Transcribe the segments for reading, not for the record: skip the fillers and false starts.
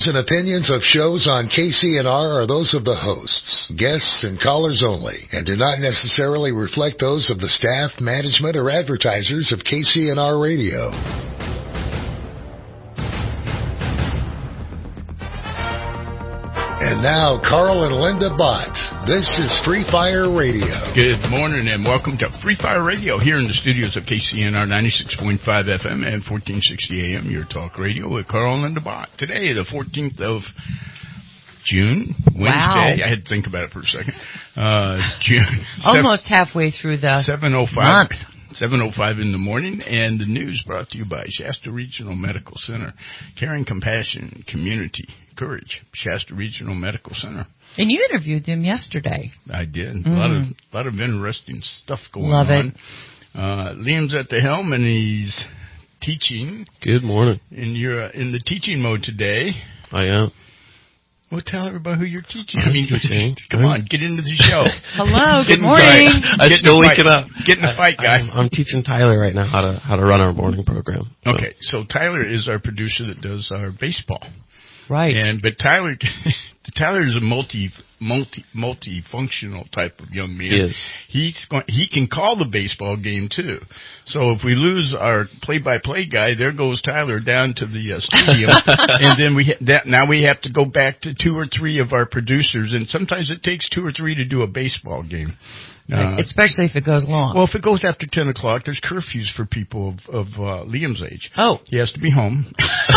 and opinions of shows on KCNR are those of the hosts, guests, and callers only, and do not necessarily reflect those of the staff, management, or advertisers of KCNR Radio. And now, Carl and Linda Bott. This is Free Fire Radio. Good morning and welcome to Free Fire Radio here in the studios of KCNR 96.5 FM and 1460 AM, your talk radio with Carl and Linda Bott. Today, the 14th of June, Wednesday. Wow. I had to think about it for a second. June. Almost halfway through the 7:05. month. 7:05 in the morning, and the news brought to you by Shasta Regional Medical Center. Caring, compassion, community, courage. Shasta Regional Medical Center. And you interviewed them yesterday. I did. A lot of interesting stuff going Love on. it. Liam's at the helm, and he's teaching. Good morning. And you're in the teaching mode today. I am. Well, tell everybody who you're teaching. Come on, get into the show. Hello, good morning. I'm still waking up. Get in the fight, guy. I'm teaching Tyler right now how to run our morning program. So. Okay, so Tyler is our producer that does our baseball. Right. But Tyler is a multifunctional type of young man. He is. He can call the baseball game too. So if we lose our play-by-play guy, there goes Tyler down to the stadium, and then now we have to go back to 2 or 3 of our producers, and sometimes it takes 2 or 3 to do a baseball game. Especially if it goes long. Well, if it goes after 10 o'clock, there's curfews for people of Liam's age. Oh. He has to be home.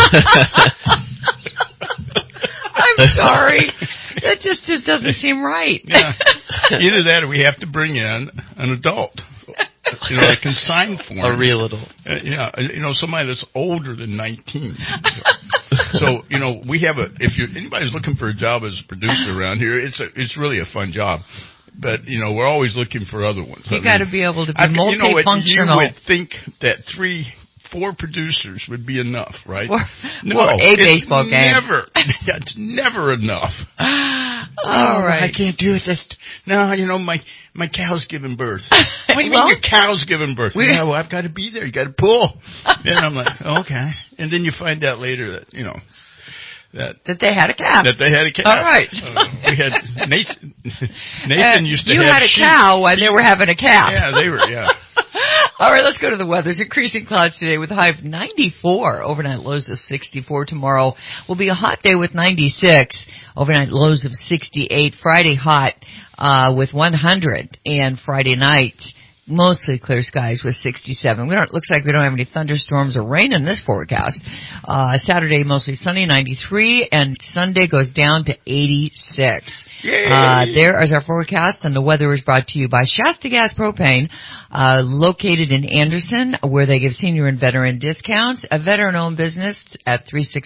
I'm sorry. That just doesn't seem right. Yeah. Either that or we have to bring in an adult. A consigned form. A real adult. Somebody that's older than 19. So, we have if anybody's looking for a job as a producer around here, it's really a fun job. But, we're always looking for other ones. You got to be able to be multifunctional. You would think that 4 producers would be enough, right? No, a baseball game. It's never enough. All right. I can't do it. My cow's giving birth. What do you mean your cow's giving birth? I've got to be there. You got to pull. And I'm like, okay. And then you find out later that, that they had a calf. All right. We had Nathan used to have You had a cow when they were having a calf. Yeah, they were, yeah. All right, let's go to the weather. There's increasing clouds today with a high of 94. Overnight lows of 64. Tomorrow will be a hot day with 96. Overnight lows of 68. Friday hot with 100. And Friday night, mostly clear skies with 67. Looks like we don't have any thunderstorms or rain in this forecast. Saturday, mostly sunny, 93. And Sunday goes down to 86. There is our forecast, and the weather is brought to you by Shasta Gas Propane, located in Anderson, where they give senior and veteran discounts. A veteran-owned business at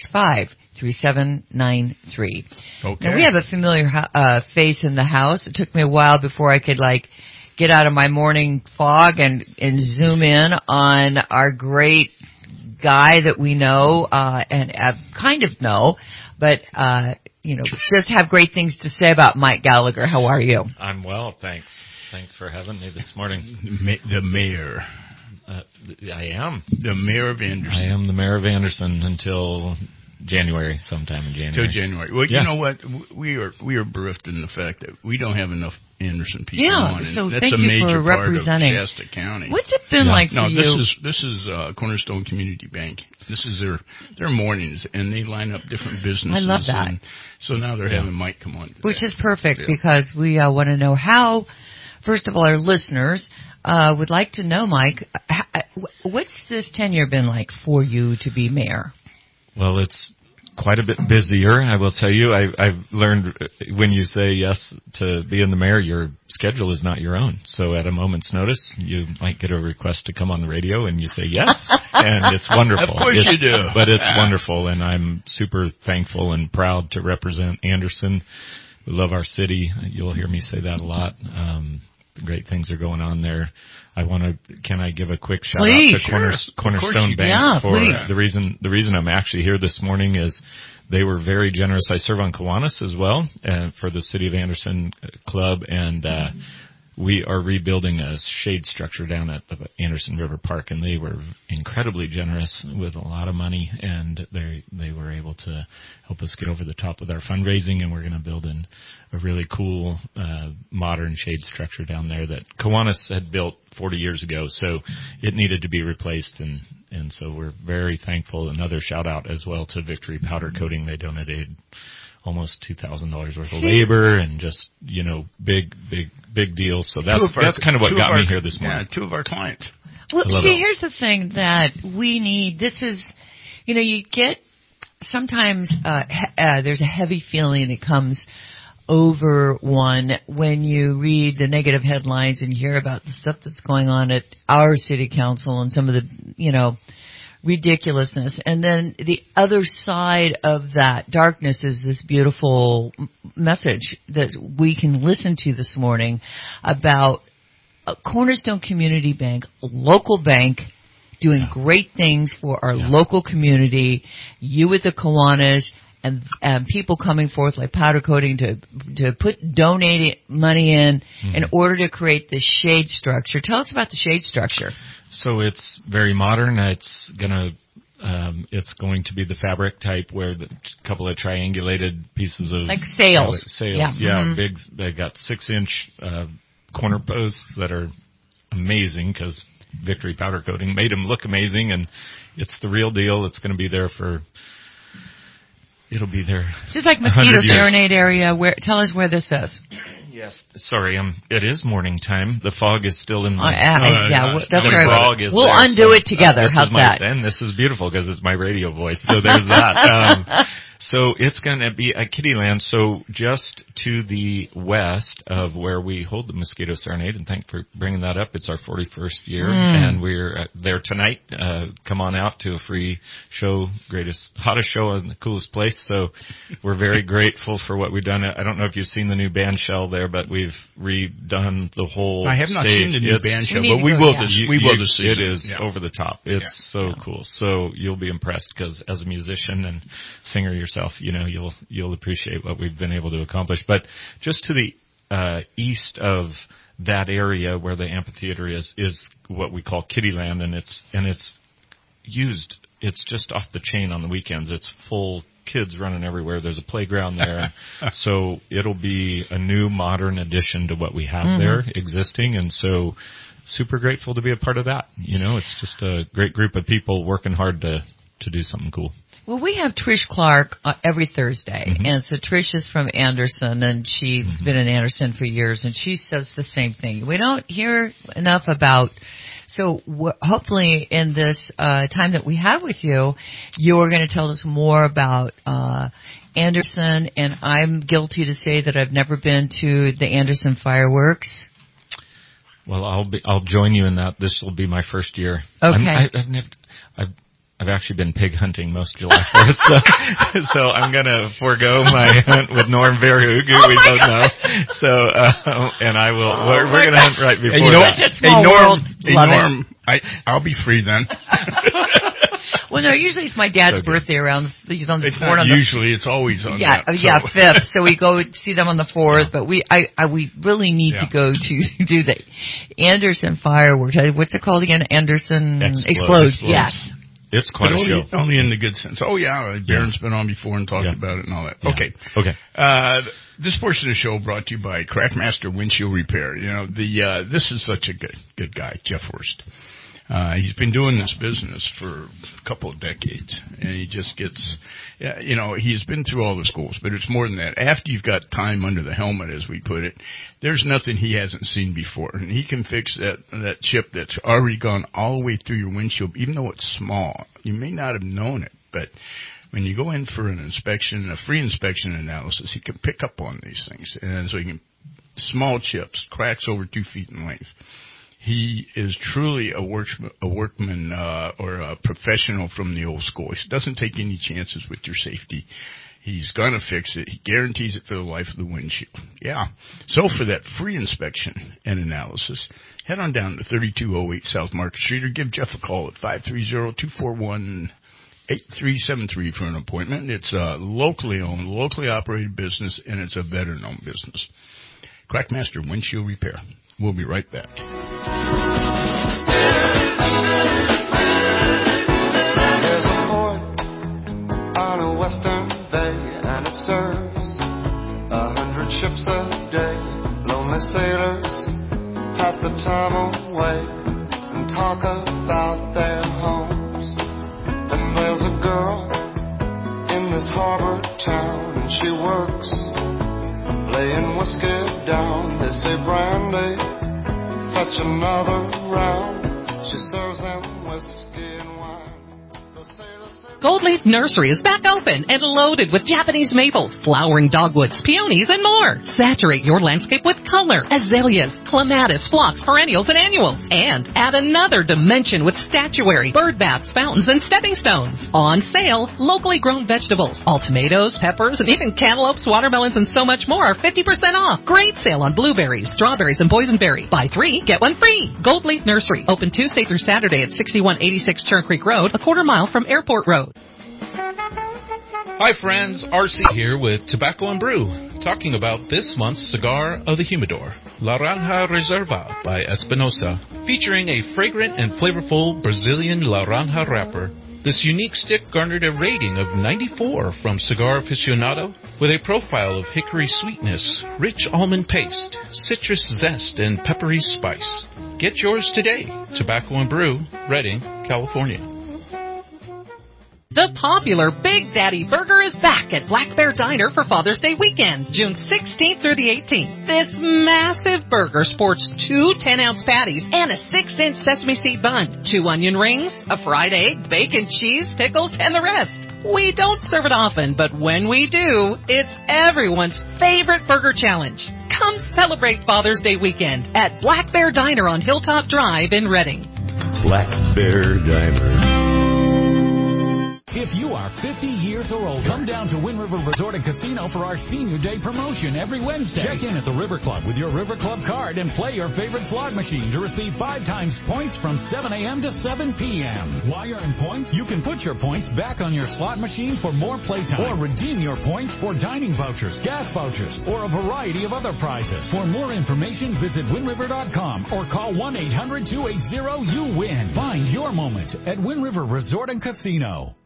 365-3793. Okay. Now, we have a familiar face in the house. It took me a while before I could, get out of my morning fog and zoom in on our great guy that we know, and kind of know, but, just have great things to say about Mike Gallagher. How are you? I'm well, thanks. Thanks for having me this morning. The mayor. I am. The mayor of Anderson. I am the mayor of Anderson until January, sometime in January. Till January. Well, You know what? We are bereft in the fact that we don't have enough Anderson people on. Yeah, so that's thank a you major for representing. part of Shasta County. What's it been like for you? No, this is Cornerstone Community Bank. This is their mornings, and they line up different businesses. I love that. So now they're having Mike come on. Which is perfect because we want to know how, first of all, our listeners would like to know, Mike, what's this tenure been like for you to be mayor? Well, it's quite a bit busier, I will tell you. I've learned when you say yes to being the mayor, your schedule is not your own. So at a moment's notice, you might get a request to come on the radio and you say yes, and it's wonderful. Of course you do. But it's wonderful, and I'm super thankful and proud to represent Anderson. We love our city. You'll hear me say that a lot. Great things are going on there. Can I give a quick shout out to Cornerstone Bank for the reason I'm actually here this morning is they were very generous. I serve on Kiwanis as well, for the City of Anderson Club, and we are rebuilding a shade structure down at the Anderson River Park, and they were incredibly generous with a lot of money, and they were able to help us get over the top with our fundraising, and we're going to build a really cool modern shade structure down there that Kiwanis had built 40 years ago, so it needed to be replaced, and so we're very thankful. Another shout out as well to Victory Powder Coating. They donated almost $2,000 worth of labor, and just, big deals. So that's kind of what got me here this morning. Yeah, two of our clients. Well, see, here's the thing that we need. This is, you get sometimes there's a heavy feeling that comes over one when you read the negative headlines and hear about the stuff that's going on at our city council and some of the, ridiculousness. And then the other side of that darkness is this beautiful message that we can listen to this morning about Cornerstone Community Bank, a local bank, doing great things for our local community. You with the Kiwanis and people coming forth like Powder Coating to donate money in order to create this shade structure. Tell us about the shade structure. So it's very modern. It's going to be the fabric type where a couple of triangulated pieces of like sails. Big. They got 6-inch corner posts that are amazing because Victory Powder Coating made them look amazing, and it's the real deal. It's going to be there it'll be there. This is like Mosquito Serenade area. Tell us where this is. Yes, sorry. It is morning time. The fog is still in my. That's right. We'll undo it together. How's that? And this is beautiful because it's my radio voice. So there's that. So it's going to be at Kittyland. So just to the west of where we hold the Mosquito Serenade, and thanks for bringing that up. It's our 41st year, and we're there tonight. Come on out to a free show, hottest show in the coolest place. So we're very grateful for what we've done. I don't know if you've seen the new band shell there, but we've redone the whole I have not stage. seen the new band shell, but we will this season. It is over the top. It's so cool. So you'll be impressed because as a musician and singer yourself, you'll appreciate what we've been able to accomplish. But just to the east of that area where the amphitheater is what we call Kittyland, and it's used. It's just off the chain on the weekends. It's full, kids running everywhere. There's a playground there, so it'll be a new modern addition to what we have there existing, and so super grateful to be a part of that. It's just a great group of people working hard to do something cool. Well, we have Trish Clark every Thursday, and so Trish is from Anderson, and she's been in Anderson for years, and she says the same thing. We don't hear enough about, so hopefully in this time that we have with you, you're going to tell us more about Anderson, and I'm guilty to say that I've never been to the Anderson fireworks. Well, I'll join you in that. This will be my first year. Okay. I've actually been pig hunting most July 1st, so I'm going to forego my hunt with Norm Verhoog, who we both know. So, and I will, we're going to hunt right before that. It's a small world. Norm, I'll be free then. Well, no, usually it's my dad's birthday he's on the 4th. Usually it's always on that. Yeah, 5th. So we go see them on the 4th, but we really need to go to do the Anderson fireworks. What's it called again? Anderson Explodes. Yes. It's quite a show. Only in the good sense. Oh, yeah. Baron's been on before and talked about it and all that. Yeah. Okay. This portion of the show brought to you by Craftmaster Windshield Repair. This is such a good guy, Jeff Horst. He's been doing this business for a couple of decades, and he just gets, he's been through all the schools, but it's more than that. After you've got time under the helmet, as we put it, there's nothing he hasn't seen before, and he can fix that chip that's already gone all the way through your windshield, even though it's small. You may not have known it, but when you go in for an inspection, a free inspection analysis, he can pick up on these things, and so he can, small chips, cracks over 2 feet in length. He is truly a workman or a professional from the old school. He doesn't take any chances with your safety. He's going to fix it. He guarantees it for the life of the windshield. Yeah. So for that free inspection and analysis, head on down to 3208 South Market Street or give Jeff a call at 530-241-8373 for an appointment. It's a locally owned, locally operated business, and it's a veteran-owned business. Crackmaster Windshield Repair. We'll be right back. There's a port on a western bay, and it serves 100 ships a day. Lonely sailors pass the time away and talk about their homes. And there's a girl in this harbor town, and she works laying whiskey down. They say, Brandy, fetch another round. She serves them whiskey and wine. Gold Leaf Nursery is back open and loaded with Japanese maples, flowering dogwoods, peonies, and more. Saturate your landscape with color, azaleas, clematis, phlox, perennials, and annuals. And add another dimension with statuary, bird baths, fountains, and stepping stones. On sale, locally grown vegetables. All tomatoes, peppers, and even cantaloupes, watermelons, and so much more are 50% off. Great sale on blueberries, strawberries, and boysenberry. Buy 3, get 1 free. Gold Leaf Nursery, open Tuesday through Saturday at 6186 Churn Creek Road, a quarter mile from Airport Road. Hi friends, RC here with Tobacco and Brew, talking about this month's cigar of the humidor, Laranja Reserva by Espinosa, featuring a fragrant and flavorful Brazilian Laranja wrapper. This unique stick garnered a rating of 94 from Cigar Aficionado, with a profile of hickory sweetness, rich almond paste, citrus zest, and peppery spice. Get yours today. Tobacco and Brew, Redding, California. The popular Big Daddy Burger is back at Black Bear Diner for Father's Day weekend, June 16th through the 18th. This massive burger sports 2 10-ounce patties and a 6-inch sesame seed bun, 2 onion rings, a fried egg, bacon, cheese, pickles, and the rest. We don't serve it often, but when we do, it's everyone's favorite burger challenge. Come celebrate Father's Day weekend at Black Bear Diner on Hilltop Drive in Redding. Black Bear Diner. If you are 50 years or older, come down to Wind River Resort and Casino for our Senior Day promotion every Wednesday. Check in at the River Club with your River Club card and play your favorite slot machine to receive 5 times points from 7 a.m. to 7 p.m. While you're in points, you can put your points back on your slot machine for more playtime or redeem your points for dining vouchers, gas vouchers, or a variety of other prizes. For more information, visit windriver.com or call 1-800-280-YOU-WIN. Find your moment at Wind River Resort and Casino.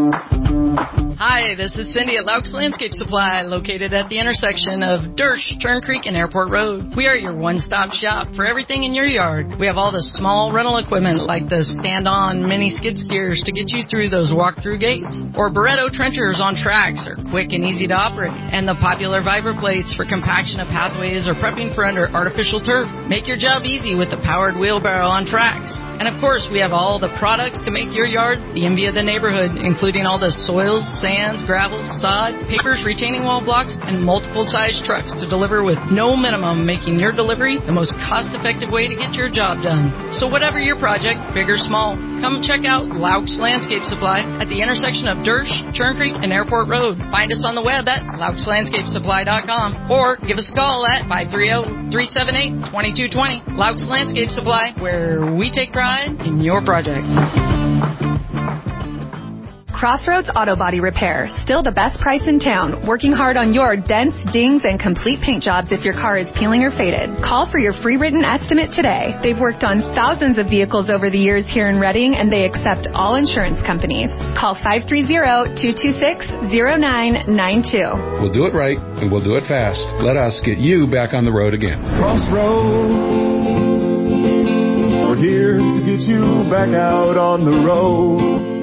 Hi, this is Cindy at Laux Landscape Supply, located at the intersection of Dersh, Churn Creek, and Airport Road. We are your one-stop shop for everything in your yard. We have all the small rental equipment like the stand-on mini skid steers to get you through those walk-through gates, or Barretto trenchers on tracks are quick and easy to operate, and the popular Viper plates for compaction of pathways or prepping for under artificial turf. Make your job easy with the powered wheelbarrow on tracks. And of course, we have all the products to make your yard the envy of the neighborhood, including all the soils, sands, gravels, sod, papers, retaining wall blocks, and multiple size trucks to deliver with no minimum, making your delivery the most cost-effective way to get your job done. So whatever your project, big or small, come check out Laux Landscape Supply at the intersection of Dersh, Churn Creek, and Airport Road. Find us on the web at LauxLandscapeSupply.com or give us a call at 530-378-2220. Laux Landscape Supply, where we take pride in your project. Crossroads Auto Body Repair, still the best price in town, working hard on your dents, dings, and complete paint jobs if your car is peeling or faded. Call for your free written estimate today. They've worked on thousands of vehicles over the years here in Redding, and they accept all insurance companies. Call 530-226-0992. We'll do it right, and we'll do it fast. Let us get you back on the road again. Crossroads, we're here to get you back out on the road.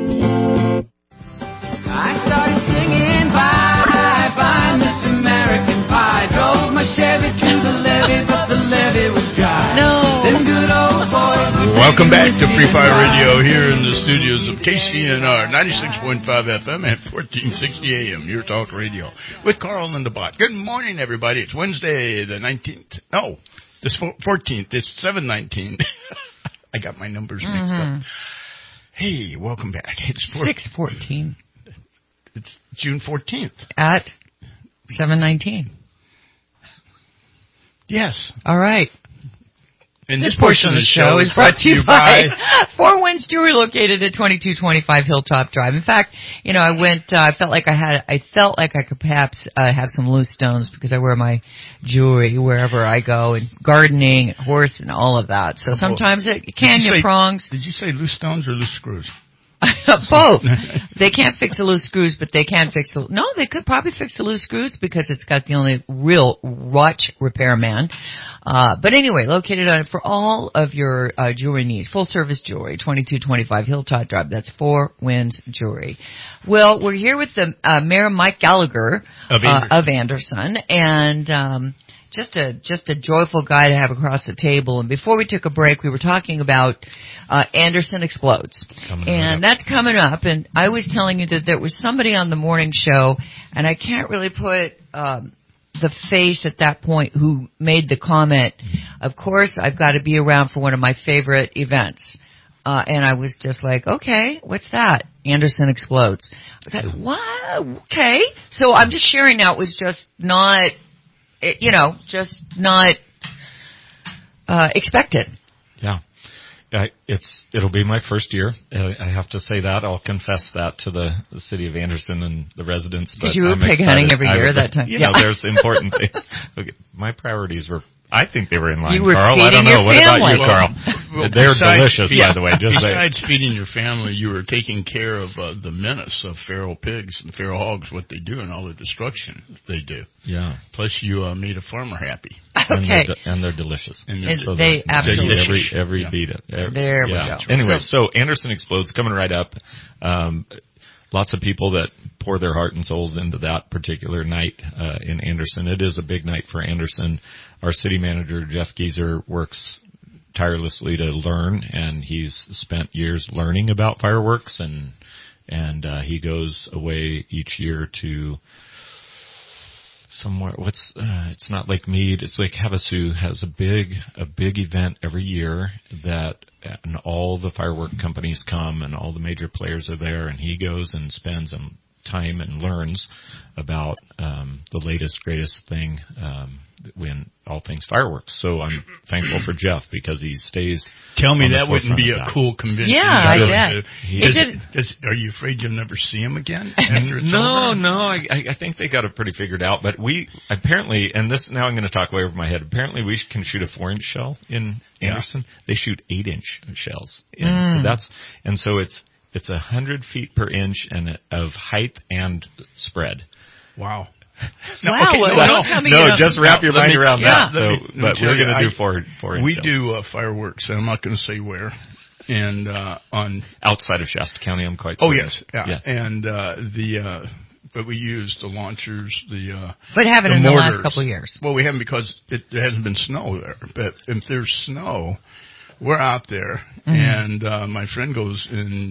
I started singing bye, bye, Miss American Pie. Drove my Chevy to the levee, but the levee was dry. No. Them good old boys. Welcome back to Free Fire Radio here in the studios of KCNR 96.5 FM at 1460 AM, your talk radio, with Carl and the Bot. Good morning, everybody. It's Wednesday, the 19th. No, this 14th. It's 7/19. I got my numbers mixed up. Hey, welcome back. It's 6/14. It's June 14th. At 7:19. Yes. All right. And this portion of the show is brought to you by Four Winds Jewelry, located at 2225 Hilltop Drive. In fact, I felt like I could perhaps have some loose stones because I wear my jewelry wherever I go, and gardening, and horse, and all of that. So sometimes canyon prongs. Did you say loose stones or loose screws? Both. They can't fix the loose screws, but they can fix they could probably fix the loose screws because it's got the only real watch repairman. But anyway, located for all of your jewelry needs, full service jewelry, 2225 Hilltop Drive. That's Four Winds Jewelry. Well, we're here with the Mayor Mike Gallagher of Anderson, and just a joyful guy to have across the table. And before we took a break, we were talking about Anderson Explodes. That's coming up. And I was telling you that there was somebody on the morning show, and I can't really put the face at that point who made the comment, of course, I've got to be around for one of my favorite events. And I was just like, okay, what's that? Anderson Explodes. I was like, what? Okay. So I'm just sharing now. It was just not... just not expected. Yeah. It'll be my first year. I have to say that. I'll confess that to the city of Anderson and the residents. Because you were pig hunting every year at that time. There's important things. Okay, my priorities were, I think they were in line, you were Carl. I don't know. What about you, Carl? Well, they're delicious, by the way. Besides feeding your family, you were taking care of the menace of feral pigs and feral hogs, what they do, and all the destruction they do. Yeah. Plus, you made a farmer happy. Okay. And they're delicious. They absolutely. Every beat it. There we go. Anyway, so Anderson Explodes coming right up. Lots of people that pour their heart and souls into that particular night in Anderson. It is a big night for Anderson. Our city manager, Jeff Geezer, works tirelessly to learn, and he's spent years learning about fireworks, and he goes away each year to somewhere. It's not Lake Mead. It's Lake Havasu has a big event every year and all the firework companies come and all the major players are there, and he goes and spends time and learns about the latest, greatest thing when all things fireworks. So I'm thankful for Jeff because he stays. Tell me that wouldn't be a cool convention. Yeah, I bet. Are you afraid you'll never see him again? No. I think they got it pretty figured out. But we apparently, and this now I'm going to talk way over my head. Apparently, we can shoot a 4-inch shell in Anderson. Yeah. They shoot 8-inch shells. So it's 100 feet per inch and of height and spread. Wow. Just wrap your mind around that. But we're going to do 4-inch. We do fireworks, and I'm not going to say where. And on outside of Shasta County, I'm quite certain. Oh yes, yeah. And but we use the launchers, but haven't in the last couple of years. Well, we haven't because it hasn't been snow there. But if there's snow, we're out there, and my friend goes and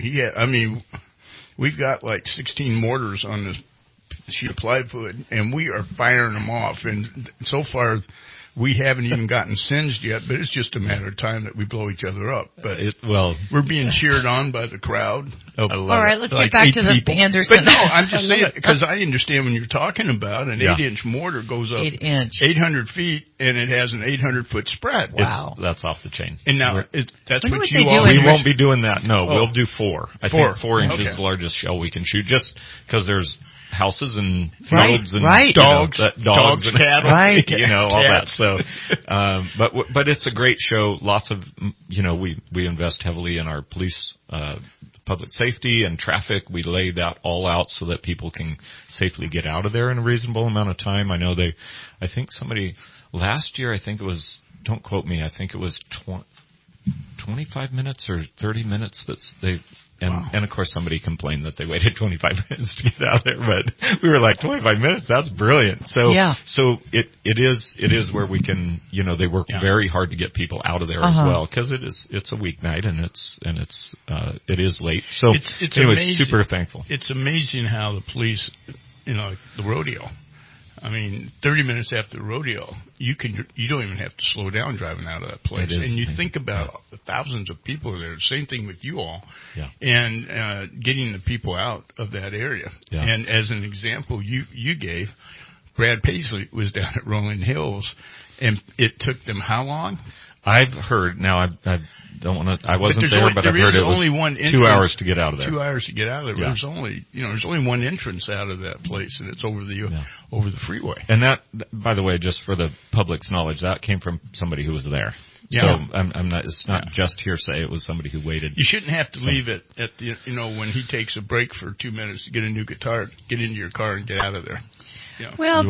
we've got like 16 mortars on this sheet of plywood, and we are firing them off. And so far, we haven't even gotten singed yet, but it's just a matter of time that we blow each other up. But we're being cheered on by the crowd. All right, let's get back to the Anderson. But no, I'm just saying, because I understand when you're talking about an 8-inch mortar goes up 800 feet, and it has an 800-foot spread. Wow. That's off the chain. And now, that's what you all do. We won't be doing that. No, we'll do 4. I think 4 inches is the largest shell we can shoot, just because there's houses and fields and dogs and cattle, all that. So, but it's a great show. Lots of, we invest heavily in our police, public safety and traffic. We lay that all out so that people can safely get out of there in a reasonable amount of time. I know I think somebody last year, don't quote me, I think it was 25 minutes or 30 minutes and of course somebody complained that they waited 25 minutes to get out there, but we were like, 25 minutes, that's brilliant. So it is where we can, they work very hard to get people out of there as well, because it's a weeknight and it is late. So it's anyway, super thankful. It's amazing how the police, the rodeo, 30 minutes after the rodeo, you don't even have to slow down driving out of that place. And you think about the thousands of people there. Same thing with you all, and getting the people out of that area. Yeah. And as an example, you gave, Brad Paisley was down at Rolling Hills, and it took them how long? I've heard. Now I don't want to. I wasn't there, but I've heard it was only one 2 hours to get out of there. 2 hours to get out of there. Yeah. There's only one entrance out of that place, and it's over the freeway. And that, by the way, just for the public's knowledge, that came from somebody who was there. Yeah. So I'm not. It's not just hearsay. It was somebody who waited. You shouldn't have to leave it at the when he takes a break for 2 minutes to get a new guitar. Get into your car and get out of there. Yeah. Well,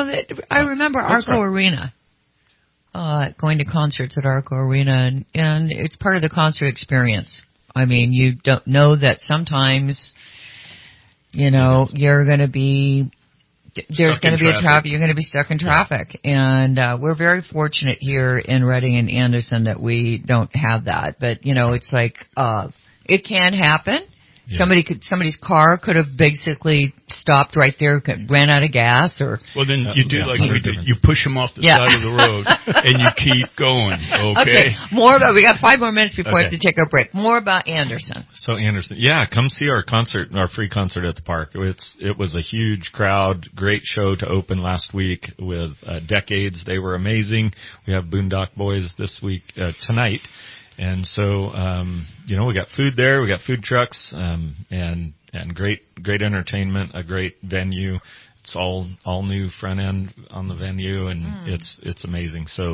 I remember Arco Arena. Going to concerts at Arco Arena, and it's part of the concert experience. I mean, you don't know that sometimes, you're going to be, there's going to be you're going to be stuck in traffic. And, we're very fortunate here in Reading and Anderson that we don't have that. But, it's like, it can happen. Yeah. Somebody's car could have basically stopped right there, ran out of gas, or. Well, then you do like we did. You push them off the side of the road, and you keep going. Okay. We got 5 more minutes before we have to take our break. More about Anderson. So Anderson, come see our concert, our free concert at the park. It was a huge crowd, great show to open last week with Decades. They were amazing. We have Boondock Boys this week tonight. And so, we got food there, we got food trucks, and great entertainment, a great venue. It's all new front end on the venue, and it's amazing. So,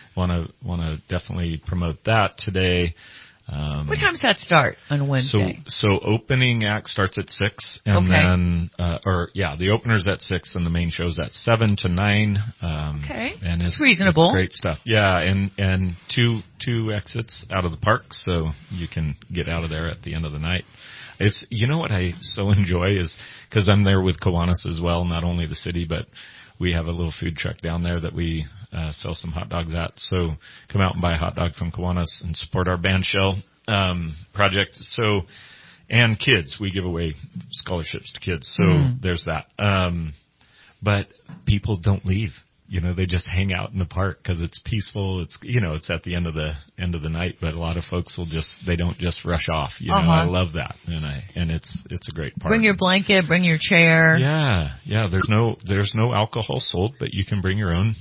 wanna definitely promote that today. What time does that start on Wednesday? So opening act starts at 6, and then, the opener's at 6, and the main show's at 7 to 9. And it's reasonable. It's great stuff. Yeah, and two exits out of the park, so you can get out of there at the end of the night. It's, what I so enjoy is, cause I'm there with Kiwanis as well, not only the city, but we have a little food truck down there that we sell some hot dogs at. So come out and buy a hot dog from Kiwanis and support our bandshell project. So, and kids, we give away scholarships to kids. So there's that. But people don't leave. They just hang out in the park because it's peaceful. It's, it's at the end of the night, but a lot of folks they don't just rush off. I love that. And it's a great park. Bring your blanket, bring your chair. Yeah. There's no alcohol sold, but you can bring your own.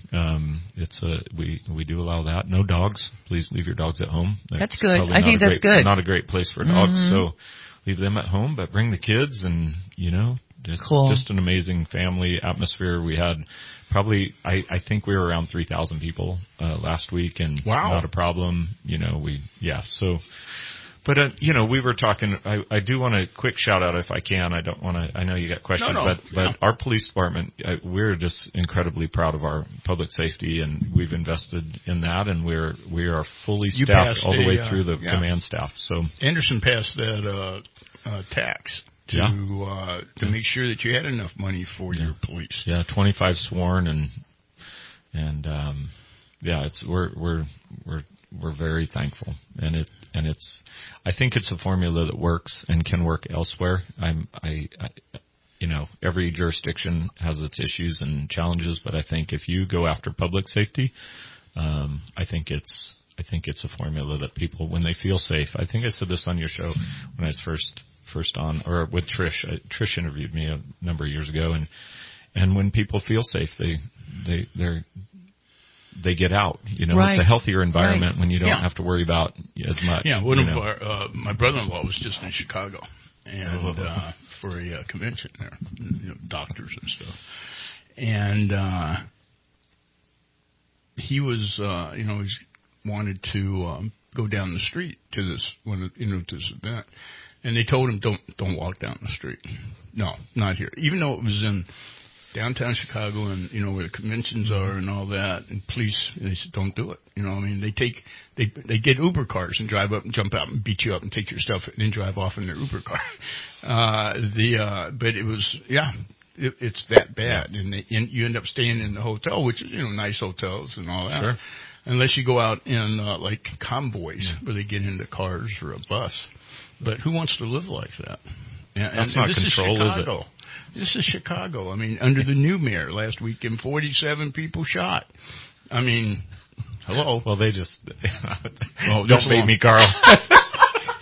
We do allow that. No dogs. Please leave your dogs at home. That's good. I think that's good. Not a great place for dogs. So leave them at home, but bring the kids and, it's just an amazing family atmosphere. We had probably, I think we were around 3,000 people, last week, and not a problem, but, we were talking, I do want a quick shout out if I can. I know you got questions, but our police department, we're just incredibly proud of our public safety, and we've invested in that, and we are fully staffed all the way through the command staff. So Anderson passed that, tax. To make sure that you had enough money for your police. 25 sworn and we're very thankful, and it's I think it's a formula that works and can work elsewhere. Every jurisdiction has its issues and challenges, but I think if you go after public safety, I think it's a formula that people, when they feel safe. I think I said this on your show when I was first on, or with Trish. Trish interviewed me a number of years ago, and when people feel safe, they get out. It's a healthier environment when you don't have to worry about as much. Yeah, one of our my brother-in-law was just in Chicago, and for a convention there, doctors and stuff, and he was he wanted to go down the street to this to this event. And they told him, don't walk down the street. No, not here. Even though it was in downtown Chicago and, where the conventions are and all that, and police, they said, don't do it. They get Uber cars and drive up and jump out and beat you up and take your stuff and then drive off in their Uber car. But it was, it's that bad. And you end up staying in the hotel, which is, nice hotels and all that. Sure. Unless you go out in, like convoys where they get into cars or a bus. But who wants to live like that? That's not control, is it? This is Chicago. I mean, under the new mayor last weekend, 47 people shot. I mean, hello. Well, they just don't bait me, Carl.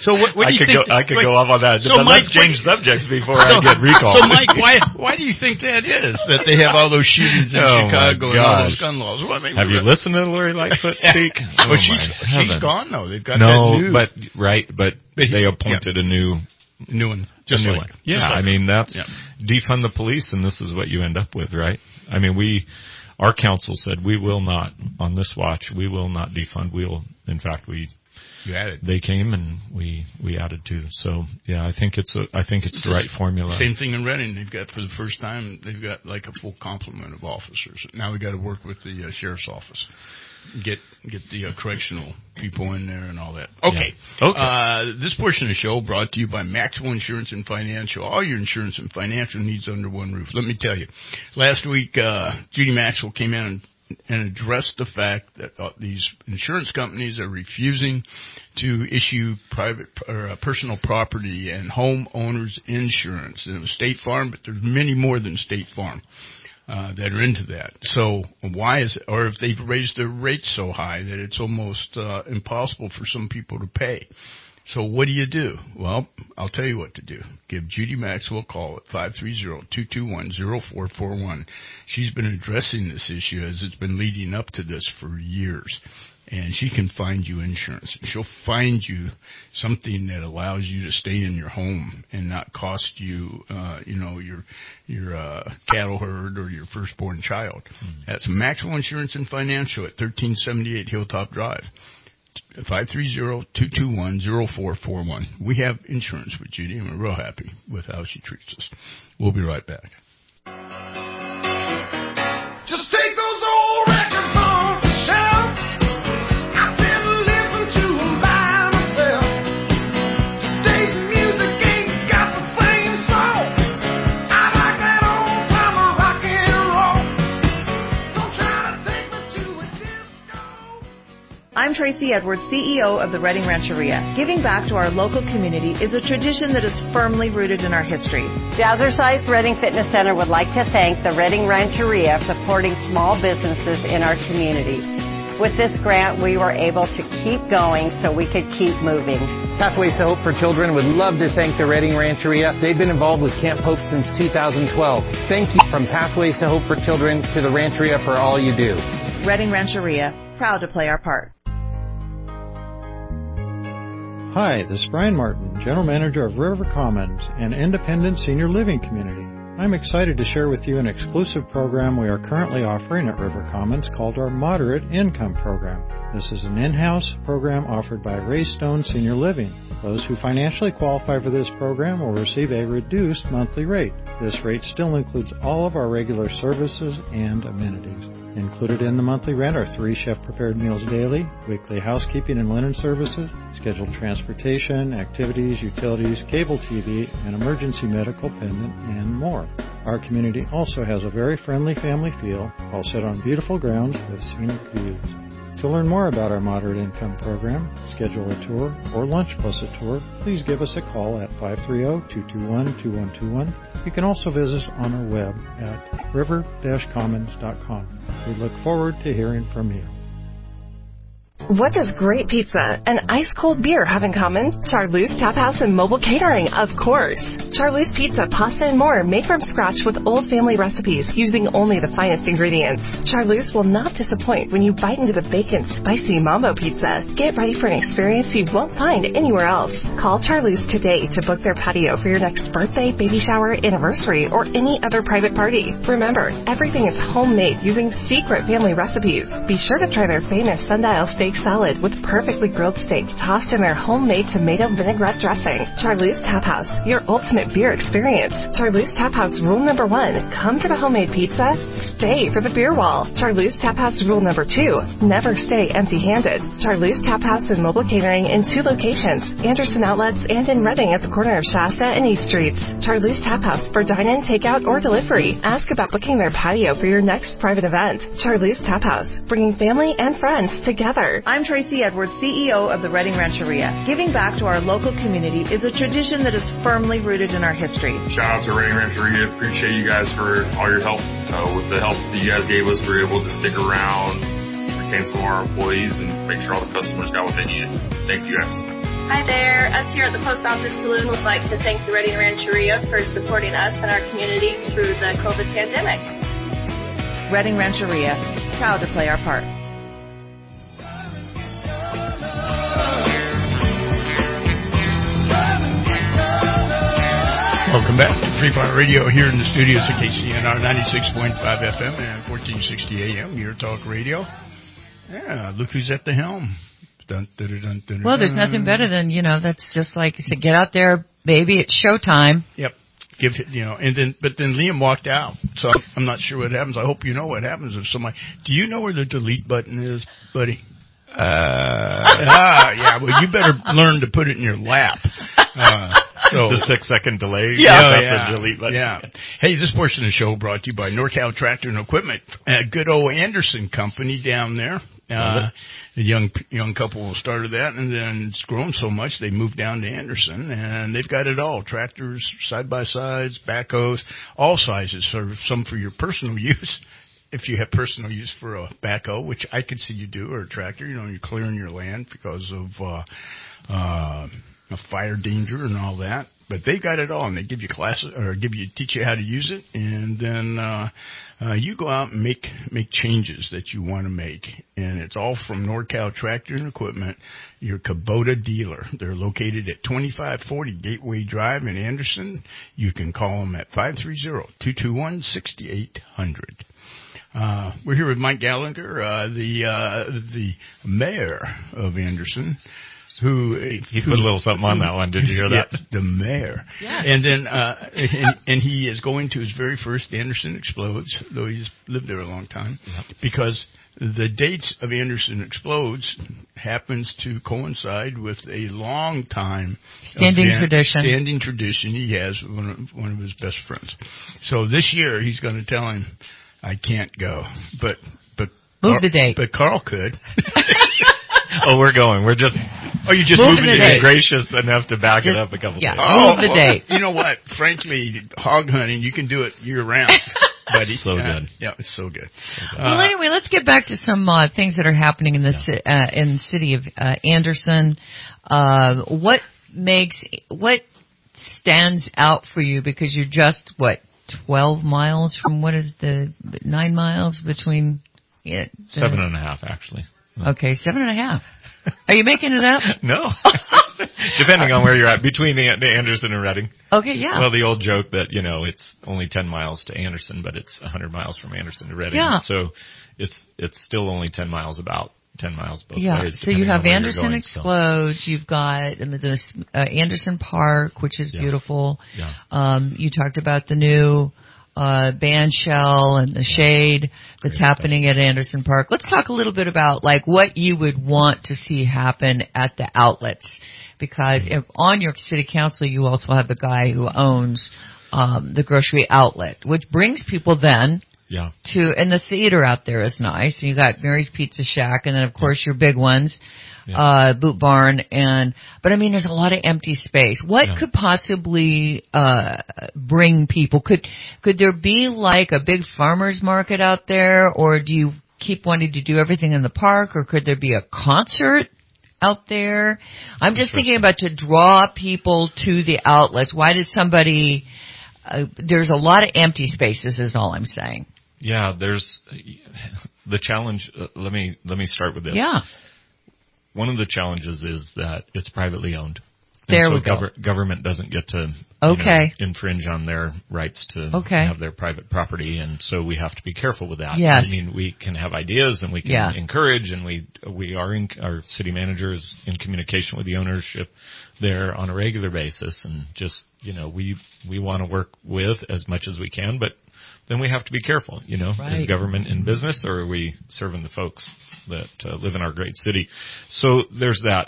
So what do you think? I could go off on that. So but Mike, let's change subjects before I get recalled. So Mike, why do you think that is? That they have all those shootings in Chicago and all those gun laws? Well, have you listened to Lori Lightfoot speak? Well, she's gone though. They've got that new. but they appointed a new one. Just one. Yeah, I mean that's defund the police, and this is what you end up with, right? I mean, our council said we will not on this watch. We will not defund. In fact, you added. They came and we added to. So yeah, I think it's the right formula. Same thing in Reading. They've got for the first time they've got like a full complement of officers. Now we got to work with the sheriff's office, get the correctional people in there and all that. Okay. Yeah. Okay. This portion of the show brought to you by Maxwell Insurance and Financial. All your insurance and financial needs under one roof. Let me tell you, last week Judy Maxwell came in and addressed the fact that these insurance companies are refusing to issue private or personal property and homeowners insurance. And it was State Farm, but there's many more than State Farm that are into that. So why is it, or if they've raised their rates so high that it's almost impossible for some people to pay. So what do you do? Well, I'll tell you what to do. Give Judy Maxwell a call at 530-221-0441. She's been addressing this issue as it's been leading up to this for years. And she can find you insurance. She'll find you something that allows you to stay in your home and not cost you, your cattle herd or your firstborn child. That's Maxwell Insurance and Financial at 1378 Hilltop Drive. 530-221-0441. We have insurance with Judy, and we're real happy with how she treats us. We'll be right back. Just take those old records off the shelf. I said listen to them by myself. Today's music ain't got the same soul. I like that old time rock and roll. Don't try to take me to a disco. I'm Tracy Edwards, CEO of the Reading Rancheria. Giving back to our local community is a tradition that is firmly rooted in our history. Jazzercise Reading Fitness Center would like to thank the Reading Rancheria for supporting small businesses in our community. With this grant, we were able to keep going so we could keep moving. Pathways to Hope for Children would love to thank the Reading Rancheria. They've been involved with Camp Hope since 2012. Thank you from Pathways to Hope for Children to the Rancheria for all you do. Reading Rancheria, proud to play our part. Hi, this is Brian Martin, General Manager of River Commons, an independent senior living community. I'm excited to share with you an exclusive program we are currently offering at River Commons called our Moderate Income Program. This is an in-house program offered by Raystone Senior Living. Those who financially qualify for this program will receive a reduced monthly rate. This rate still includes all of our regular services and amenities. Included in the monthly rent are 3 chef-prepared meals daily, weekly housekeeping and linen services, scheduled transportation, activities, utilities, cable TV, and emergency medical pendant, and more. Our community also has a very friendly family feel, all set on beautiful grounds with scenic views. To learn more about our Moderate Income Program, schedule a tour, or lunch plus a tour, please give us a call at 530-221-2121. You can also visit us on our web at river-commons.com. We look forward to hearing from you. What does great pizza and ice-cold beer have in common? Charlie's Tap House and Mobile Catering, of course. Charlie's Pizza, pasta, and more made from scratch with old family recipes using only the finest ingredients. Charlie's will not disappoint when you bite into the bacon, spicy mambo pizza. Get ready for an experience you won't find anywhere else. Call Charlie's today to book their patio for your next birthday, baby shower, anniversary, or any other private party. Remember, everything is homemade using secret family recipes. Be sure to try their famous sundial steak salad with perfectly grilled steak tossed in their homemade tomato vinaigrette dressing. Charlie's Tap House, your ultimate beer experience. Charlie's Tap House rule number 1, come for the homemade pizza, stay for the beer wall. Charlie's Tap House rule number 2, never stay empty-handed. Charlie's Tap House and Mobile Catering in 2 locations, Anderson Outlets and in Reading at the corner of Shasta and East Streets. Charlie's Tap House for dine-in, takeout, or delivery. Ask about booking their patio for your next private event. Charlie's Tap House, bringing family and friends together. I'm Tracy Edwards, CEO of the Reading Rancheria. Giving back to our local community is a tradition that is firmly rooted in our history. Shout out to Reading Rancheria. Appreciate you guys for all your help. With the help that you guys gave us, we were able to stick around, retain some of our employees, and make sure all the customers got what they needed. Thank you guys. Hi there. Us here at the Post Office Saloon would like to thank the Reading Rancheria for supporting us and our community through the COVID pandemic. Reading Rancheria, proud to play our part. Welcome back to Free Fire Radio here in the studios of KCNR 96.5 FM and 1460 AM, your talk radio. Yeah, look who's at the helm. Dun, dun, dun, dun, dun, well, there's nothing better than, that's just like, you said, get out there, baby, it's showtime. Yep. But then Liam walked out, so I'm not sure what happens. I hope you know what happens if somebody, do you know where the delete button is, buddy? Yeah, well, you better learn to put it in your lap. So the 6-second delay. Yeah. The delete button. Yeah. Hey, this portion of the show brought to you by NorCal Tractor and Equipment, a good old Anderson company down there. A young couple started that, and then it's grown so much they moved down to Anderson, and they've got it all: tractors, side-by-sides, backhoes, all sizes. Some for your personal use, if you have personal use for a backhoe, which I could see you do, or a tractor. You're clearing your land because of fire danger and all that. But they got it all, and they give you classes or teach you how to use it, and then you go out and make changes that you want to make. And it's all from NorCal Tractor and Equipment, your Kubota dealer. They're located at 2540 Gateway Drive in Anderson. You can call them at 530-221-6800. We're here with Mike Gallagher, the mayor of Anderson. He put a little something on that one. Did you hear that? Yeah, the mayor. Yes. And then, and he is going to his very first Anderson Explodes, though he's lived there a long time, because the dates of Anderson Explodes happens to coincide with a long time standing tradition he has with one of his best friends. So this year he's going to tell him, I can't go, but move the date. But Carl could. Oh, we're going. We're just. Oh, you just moving the date. Gracious enough to back it up a couple days. Move the date. You know what? Frankly, hog hunting, you can do it year round, buddy. So good. Yeah, it's so good. Well, anyway, let's get back to some things that are happening in the in the city of Anderson. What stands out for you, because you're just 12 miles from what is the 9 miles between? 7.5 actually. Okay, 7.5. Are you making it up? No. Depending on where you're at, between the Anderson and Reading. Okay, yeah. Well, the old joke that, it's only 10 miles to Anderson, but it's 100 miles from Anderson to Reading. Yeah. So it's still only 10 miles both ways. Yeah, so you have Anderson Explodes, you've got the Anderson Park, which is beautiful. Yeah. You talked about the new band shell and the shade that's happening at Anderson Park. Let's talk a little bit about what you would want to see happen at the outlets, because on your city council you also have the guy who owns the grocery outlet, which brings people then and the theater out there is nice. And you got Mary's Pizza Shack, and then of course your big ones. Boot Barn, but I mean, there's a lot of empty space. What could possibly bring people? Could there be a big farmers market out there, or do you keep wanting to do everything in the park, or could there be a concert out there? I'm just thinking about to draw people to the outlets. Why did somebody? There's a lot of empty spaces, is all I'm saying. Yeah, there's the challenge. Let me start with this. Yeah. One of the challenges is that it's privately owned. There we go. Government doesn't get to infringe on their rights to have their private property, and so we have to be careful with that. Yes. I mean, we can have ideas and we can encourage, and we are our city manager is in communication with the ownership there on a regular basis, and just we want to work with as much as we can, but then we have to be careful, Is government in business, or are we serving the folks that live in our great city? So there's that.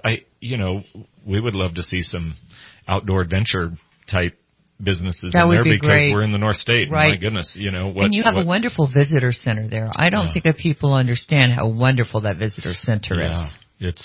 We would love to see some outdoor adventure type businesses in there, because we're in the North State. Right. My goodness, and you have a wonderful visitor center there. I don't think that people understand how wonderful that visitor center is.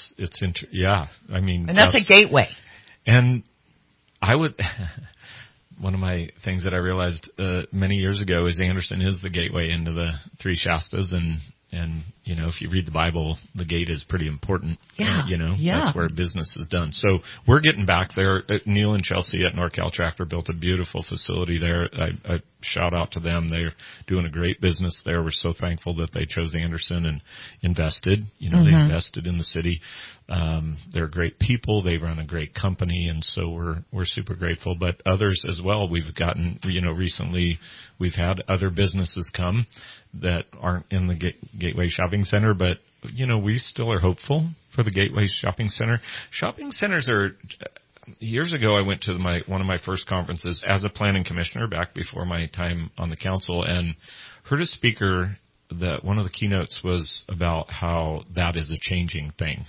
I mean, and that's a gateway. And I would. One of my things that I realized many years ago is Anderson is the gateway into the Three Shastas, and And, you know, if you read the Bible, the gate is pretty important. Yeah. You know, Yeah. that's where business is done. So we're getting back there. Neil and Chelsea at NorCal Tractor built a beautiful facility there. I shout out to them. They're doing a great business there. We're so thankful that they chose Anderson and invested. You know, they invested in the city. They're great people. They run a great company. And so we're super grateful. But others as well, we've gotten, you know, recently we've had other businesses come that aren't in the Gateway Shopping Center, but, you know, we still are hopeful for the Gateway Shopping Center. Shopping centers are, years ago I went to one of my first conferences as a planning commissioner back before my time on the council, and heard a speaker that one of the keynotes was about how that is a changing thing.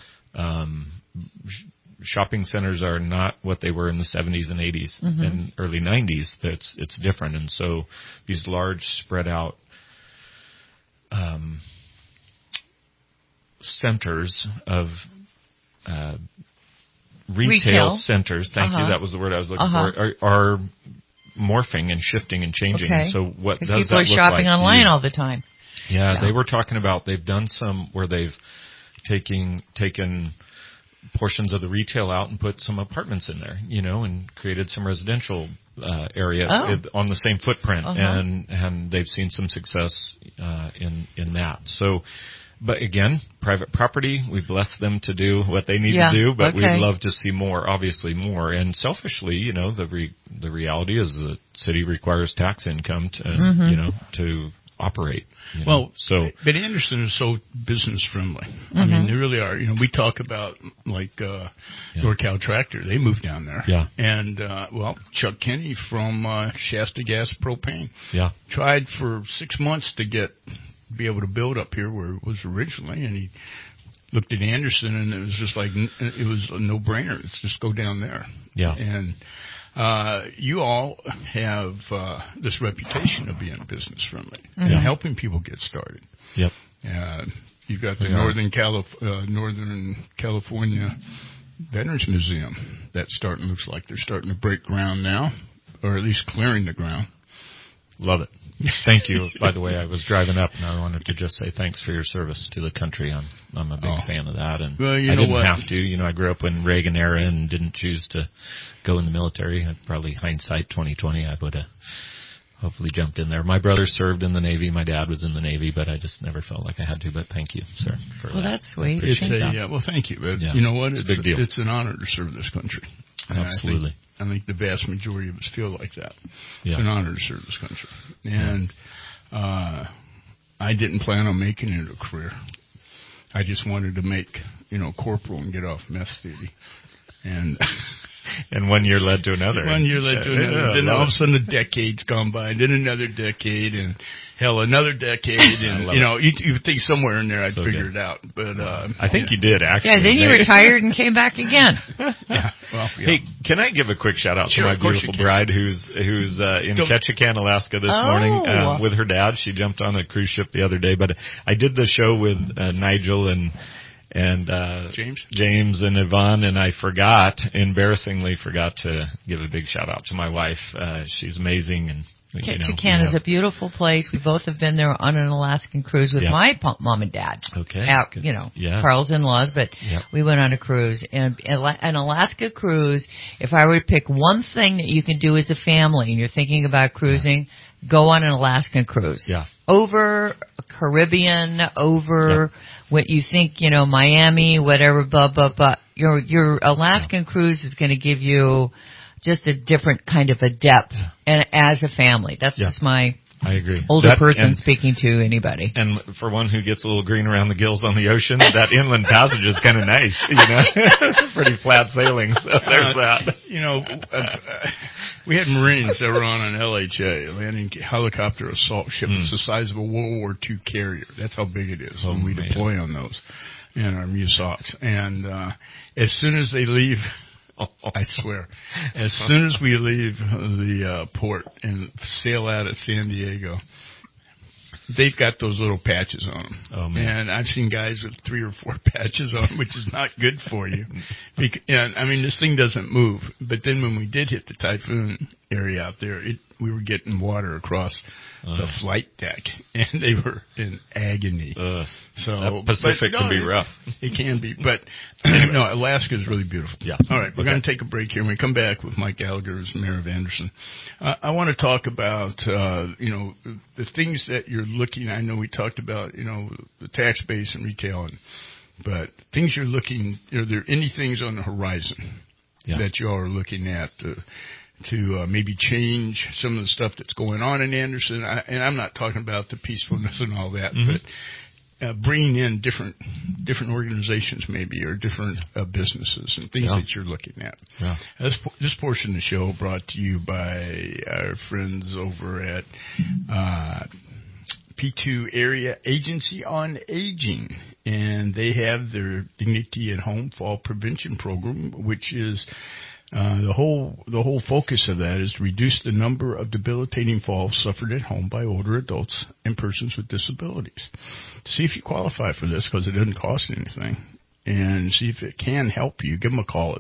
Shopping centers are not what they were in the 70s and 80s and early 90s. It's different. And so these large spread out centers of retail centers, thank you, that was the word I was looking for, are morphing and shifting and changing. Okay. So what does that people are look shopping like online all the time. Yeah, they were talking about they've done some where they've taken portions of the retail out and put some apartments in there, you know, and created some residential area on the same footprint, and they've seen some success in that. So, but again, private property, we bless them to do what they need to do, but we'd love to see more, obviously more. And selfishly, you know, the reality is the city requires tax income to, you know, to operate. You know? Well, so but Anderson is so business friendly. I mean, they really are. You know, we talk about like NorCal Tractor. They moved down there. Yeah. And well, Chuck Kenny from Shasta Gas Propane. Yeah. Tried for 6 months to be able to build up here where it was originally, and he looked at Anderson, and it was just like it was a no-brainer. It's just go down there. Yeah. And you all have this reputation of being business friendly and helping people get started. Yep. You've got the Northern California Veterans Museum that's looks like they're starting to break ground now, or at least clearing the ground. Love it. Thank you. By the way, I was driving up and I wanted to just say thanks for your service to the country. I'm a big fan of that. And well, I didn't have to. You know, I grew up in Reagan era and didn't choose to go in the military. Probably hindsight 2020, I would have hopefully jumped in there. My brother served in the Navy. My dad was in the Navy, but I just never felt like I had to. But thank you, sir, for that. Well, that's sweet. Well, thank you. But you know what? It's a big deal. It's an honor to serve this country. Absolutely. I think the vast majority of us feel like that. Yeah. It's an honor to serve this country. And I didn't plan on making it a career. I just wanted to make, corporal and get off mess duty. And and 1 year led to another. Then all of a sudden a decade's gone by, and then another decade, and hell, another decade, and you would think somewhere in there I'd figure it out. But I think you did, actually. Yeah, then you retired and came back again. Hey, can I give a quick shout out to my beautiful bride who's in Ketchikan, Alaska this morning with her dad. She jumped on a cruise ship the other day, but I did the show with Nigel and James and Yvonne, and I embarrassingly forgot to give a big shout out to my wife. She's amazing, and Ketchikan is a beautiful place. We both have been there on an Alaskan cruise with my mom and dad. Okay. Carl's in-laws, but we went on a cruise. And an Alaska cruise, if I were to pick one thing that you can do as a family and you're thinking about cruising, go on an Alaskan cruise. Yeah. Over Caribbean, over what you think, Miami, whatever, blah, blah, blah. Your Alaskan cruise is going to give you just a different kind of a depth, and as a family. That's just my I agree. older person speaking to anybody. And for one who gets a little green around the gills on the ocean, that inland passage is kind of nice. It's pretty flat sailing, so there's that. We had Marines that were on an LHA, a landing helicopter assault ship. It's the size of a World War II carrier. That's how big it is when we deploy on those in our MUSOCs. And as soon as they leave... I swear. As soon as we leave the port and sail out of San Diego, they've got those little patches on them. Oh, man. And I've seen guys with 3 or 4 patches on them, which is not good for you. And this thing doesn't move. But then when we did hit the typhoon area out there, we were getting water across the flight deck, and they were in agony. So that Pacific can be rough. It can be, but no, Alaska is really beautiful. Yeah. All right, we're going to take a break here. When we come back with Mike Gallagher as mayor of Anderson, I want to talk about the things that you're looking. I know we talked about the tax base and retail, but things you're looking. Are there any things on the horizon that you all are looking at to maybe change some of the stuff that's going on in Anderson? And I'm not talking about the peacefulness and all that, but bringing in different organizations maybe, or different businesses and things that you're looking at. Yeah. This portion of the show brought to you by our friends over at P2 Area Agency on Aging, and they have their Dignity at Home Fall Prevention Program, which is the whole focus of that is to reduce the number of debilitating falls suffered at home by older adults and persons with disabilities. See if you qualify for this, because it doesn't cost anything, and see if it can help you. Give them a call at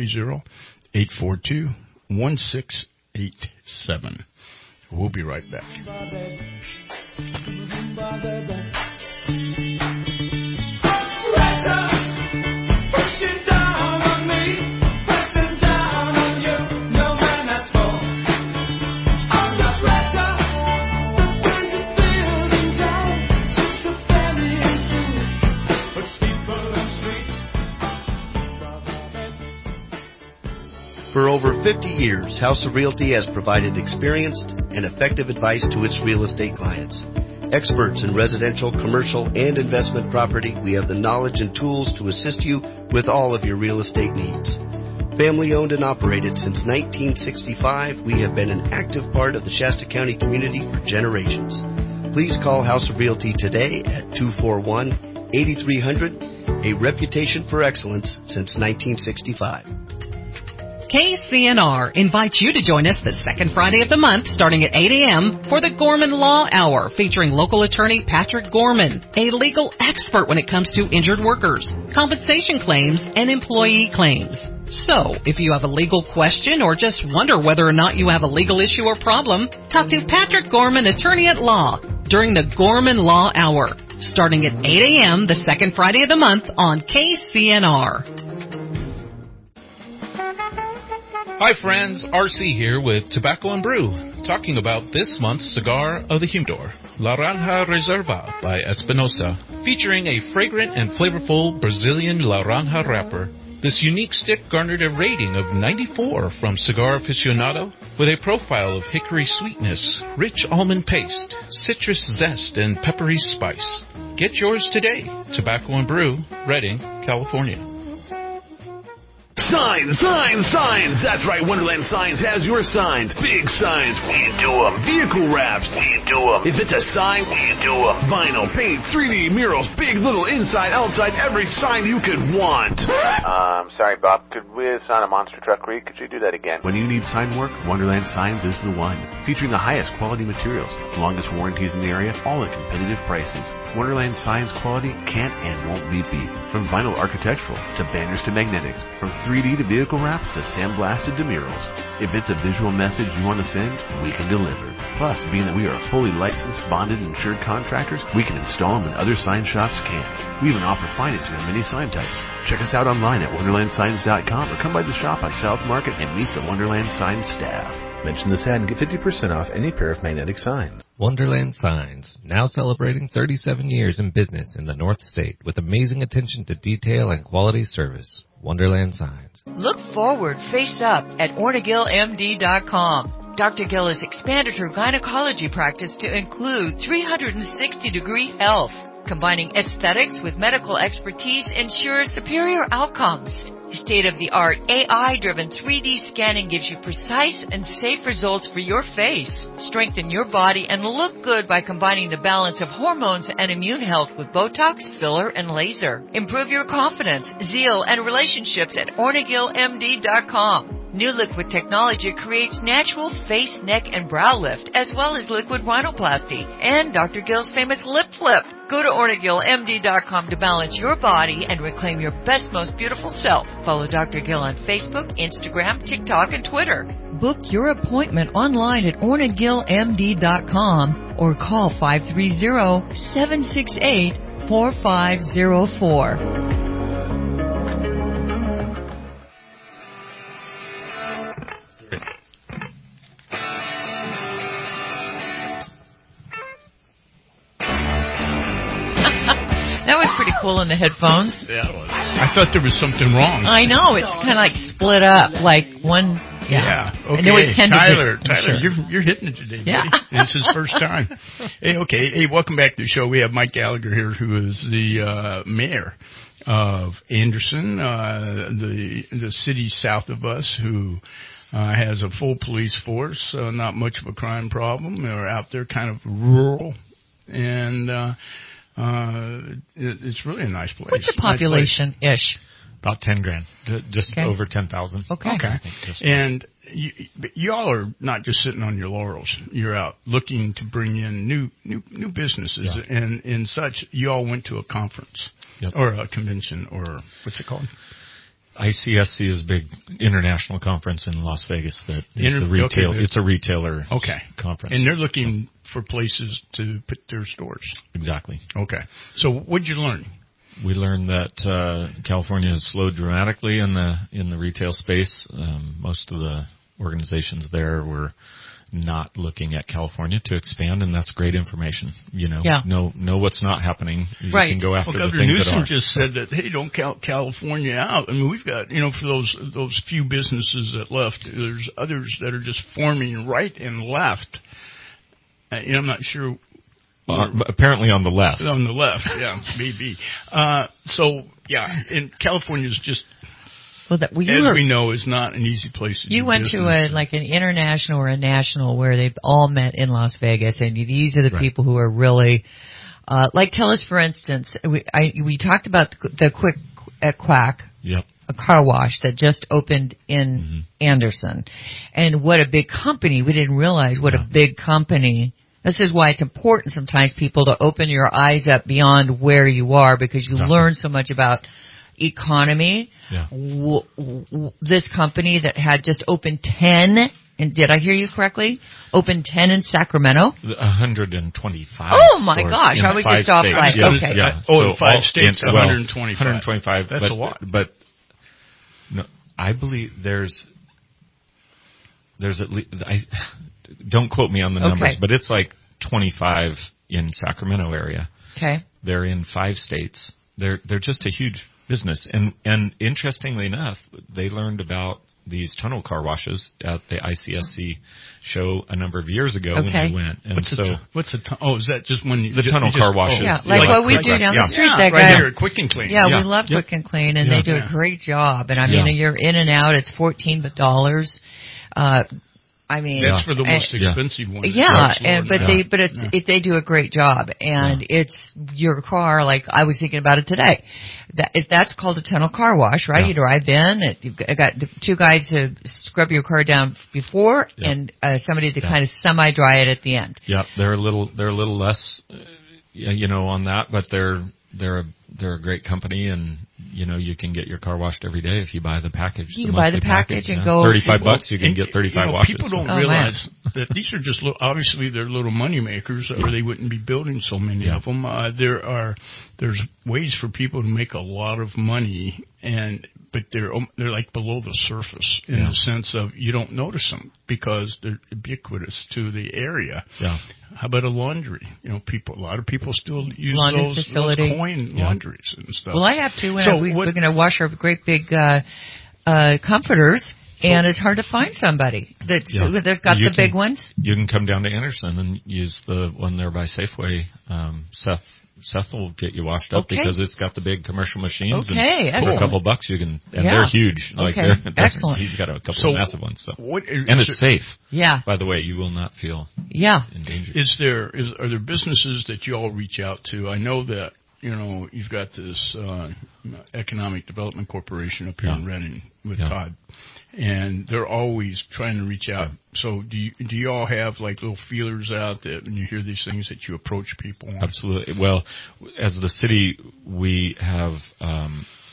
530-842-1687. We'll be right back. For over 50 years, House of Realty has provided experienced and effective advice to its real estate clients. Experts in residential, commercial, and investment property, we have the knowledge and tools to assist you with all of your real estate needs. Family owned and operated since 1965, we have been an active part of the Shasta County community for generations. Please call House of Realty today at 241-8300, a reputation for excellence since 1965. KCNR invites you to join us the second Friday of the month starting at 8 a.m. for the Gorman Law Hour, featuring local attorney Patrick Gorman, a legal expert when it comes to injured workers, compensation claims, and employee claims. So, if you have a legal question or just wonder whether or not you have a legal issue or problem, talk to Patrick Gorman, attorney at law, during the Gorman Law Hour, starting at 8 a.m. the second Friday of the month on KCNR. Hi friends, RC here with Tobacco and Brew, talking about this month's cigar of the humidor, La Ranja Reserva by Espinosa, featuring a fragrant and flavorful Brazilian La Ranja wrapper. This unique stick garnered a rating of 94 from Cigar Aficionado, with a profile of hickory sweetness, rich almond paste, citrus zest, and peppery spice. Get yours today. Tobacco and Brew, Redding, California. Signs! That's right, Wonderland Signs has your signs. Big signs, we do them. Vehicle wraps, we do them. If it's a sign, we do them. Vinyl, paint, 3D murals, big, little, inside, outside, every sign you could want. Sorry, Bob, could we sign a Monster Truck Creek? Could you do that again? When you need sign work, Wonderland Signs is the one. Featuring the highest quality materials, longest warranties in the area, all at competitive prices. Wonderland Signs quality can't and won't be beat. From vinyl architectural to banners to magnetics, from 3D to vehicle wraps to sandblasted to murals. If it's a visual message you want to send, we can deliver. Plus, being that we are fully licensed, bonded, and insured contractors, we can install them when other sign shops can't. We even offer financing on many sign types. Check us out online at wonderlandsigns.com or come by the shop on South Market and meet the Wonderland Signs staff. Mention this ad and get 50% off any pair of magnetic signs. Wonderland Signs, now celebrating 37 years in business in the North State with amazing attention to detail and quality service. Wonderland Signs. Look forward, face up at OrnaGillMD.com. Dr. Gill has expanded her gynecology practice to include 360-degree health. Combining aesthetics with medical expertise ensures superior outcomes. State-of-the-art AI-driven 3D scanning gives you precise and safe results for your face. Strengthen your body and look good by combining the balance of hormones and immune health with Botox, filler, and laser. Improve your confidence, zeal, and relationships at OrnaGillMD.com. New liquid technology creates natural face, neck, and brow lift, as well as liquid rhinoplasty and Dr. Gill's famous lip flip. Go to OrnaGillMD.com to balance your body and reclaim your best, most beautiful self. Follow Dr. Gill on Facebook, Instagram, TikTok, and Twitter. Book your appointment online at ornagillmd.com or call 530-768-4504. That was pretty cool in the headphones. Yeah, it was. I thought there was something wrong. I know. It's kind of like split up, like one. Yeah. And Okay. there was 10 Tyler, sure. you're hitting it today, buddy. Yeah. It's his first time. Hey, okay. Hey, welcome back to the show. We have Mike Gallagher here, who is the mayor of Anderson, the city south of us, who has a full police force, not much of a crime problem. They're out there kind of rural, and it's really a nice place. What's the population-ish? About 10 grand, just over 10,000. Okay. And y'all are not just sitting on your laurels. You're out looking to bring in new businesses and such. You all went to a conference or a convention, or what's it called? ICSC is a big international conference in Las Vegas that is the retail. It's a retailer conference. And they're looking for places to put their stores. Exactly. Okay. So what'd you learn? We learned that California has slowed dramatically in the retail space. Most of the organizations there were not looking at California to expand, and that's great information. Know what's not happening. You can go after the things Newsom that are. just said that, hey, don't count California out. I mean, we've got, for those few businesses that left, there's others that are just forming right and left. I'm not sure. Apparently on the left. On the left, yeah, maybe. And California's just, we know, is not an easy place to do You went business. to an international or a national where they've all met in Las Vegas, and these are the people who are really, tell us, for instance, we talked about the Quick Quack. Yep. A car wash that just opened in Anderson. And what a big company. We didn't realize what a big company. This is why it's important sometimes, people, to open your eyes up beyond where you are, because you learn so much about economy. Yeah. This company that had just opened 10, and did I hear you correctly? Opened 10 in Sacramento? 125. Oh my gosh, I was just off by, okay. Yeah. In 5 states, 125. 125. That's a lot. But no, I believe there's at least, don't quote me on the numbers, but it's like 25 in Sacramento area. Okay. They're in 5 states. They're just a huge business. And interestingly enough, they learned about these tunnel car washes at the ICSC show a number of years ago when they went. And is that just when you... The tunnel car washes. Yeah, like what we do down the street. That right guy, here, Quick and Clean. Yeah, we love Quick and Clean, and they do a great job. And I mean, you're in and out. It's $14. That's for the most expensive one. Yeah, they do a great job, and it's your car. Like I was thinking about it today. That's called a tunnel car wash, right? You drive in. You've got 2 guys to scrub your car down before, and somebody to kind of semi-dry it at the end. Yeah, they're a little less, on that, but they're a great company, and you can get your car washed every day if you buy the package. You can buy the package and go $35. You can get 35 washes. People don't realize that these are just obviously they're little money makers, or they wouldn't be building so many of them. There's ways for people to make a lot of money, but they're like below the surface in the sense of you don't notice them because they're ubiquitous to the area. Yeah. How about a laundry? A lot of people still use laundry those facility. coin laundries and stuff. Well, I have to. We're going to wash our great big comforters, and it's hard to find somebody that's got the big ones. You can come down to Anderson and use the one there by Safeway. Seth will get you washed up because it's got the big commercial machines. Okay, and for a couple bucks you can, and they're huge. Like excellent. He's got a couple of massive ones. So. And it's safe. Yeah. By the way, you will not feel in danger. Are there businesses that you all reach out to? I know that you've got this Economic Development Corporation up here in Redding with Todd. And they're always trying to reach out. So do you all have like little feelers out that when you hear these things that you approach people on? Absolutely. Well, as the city, we have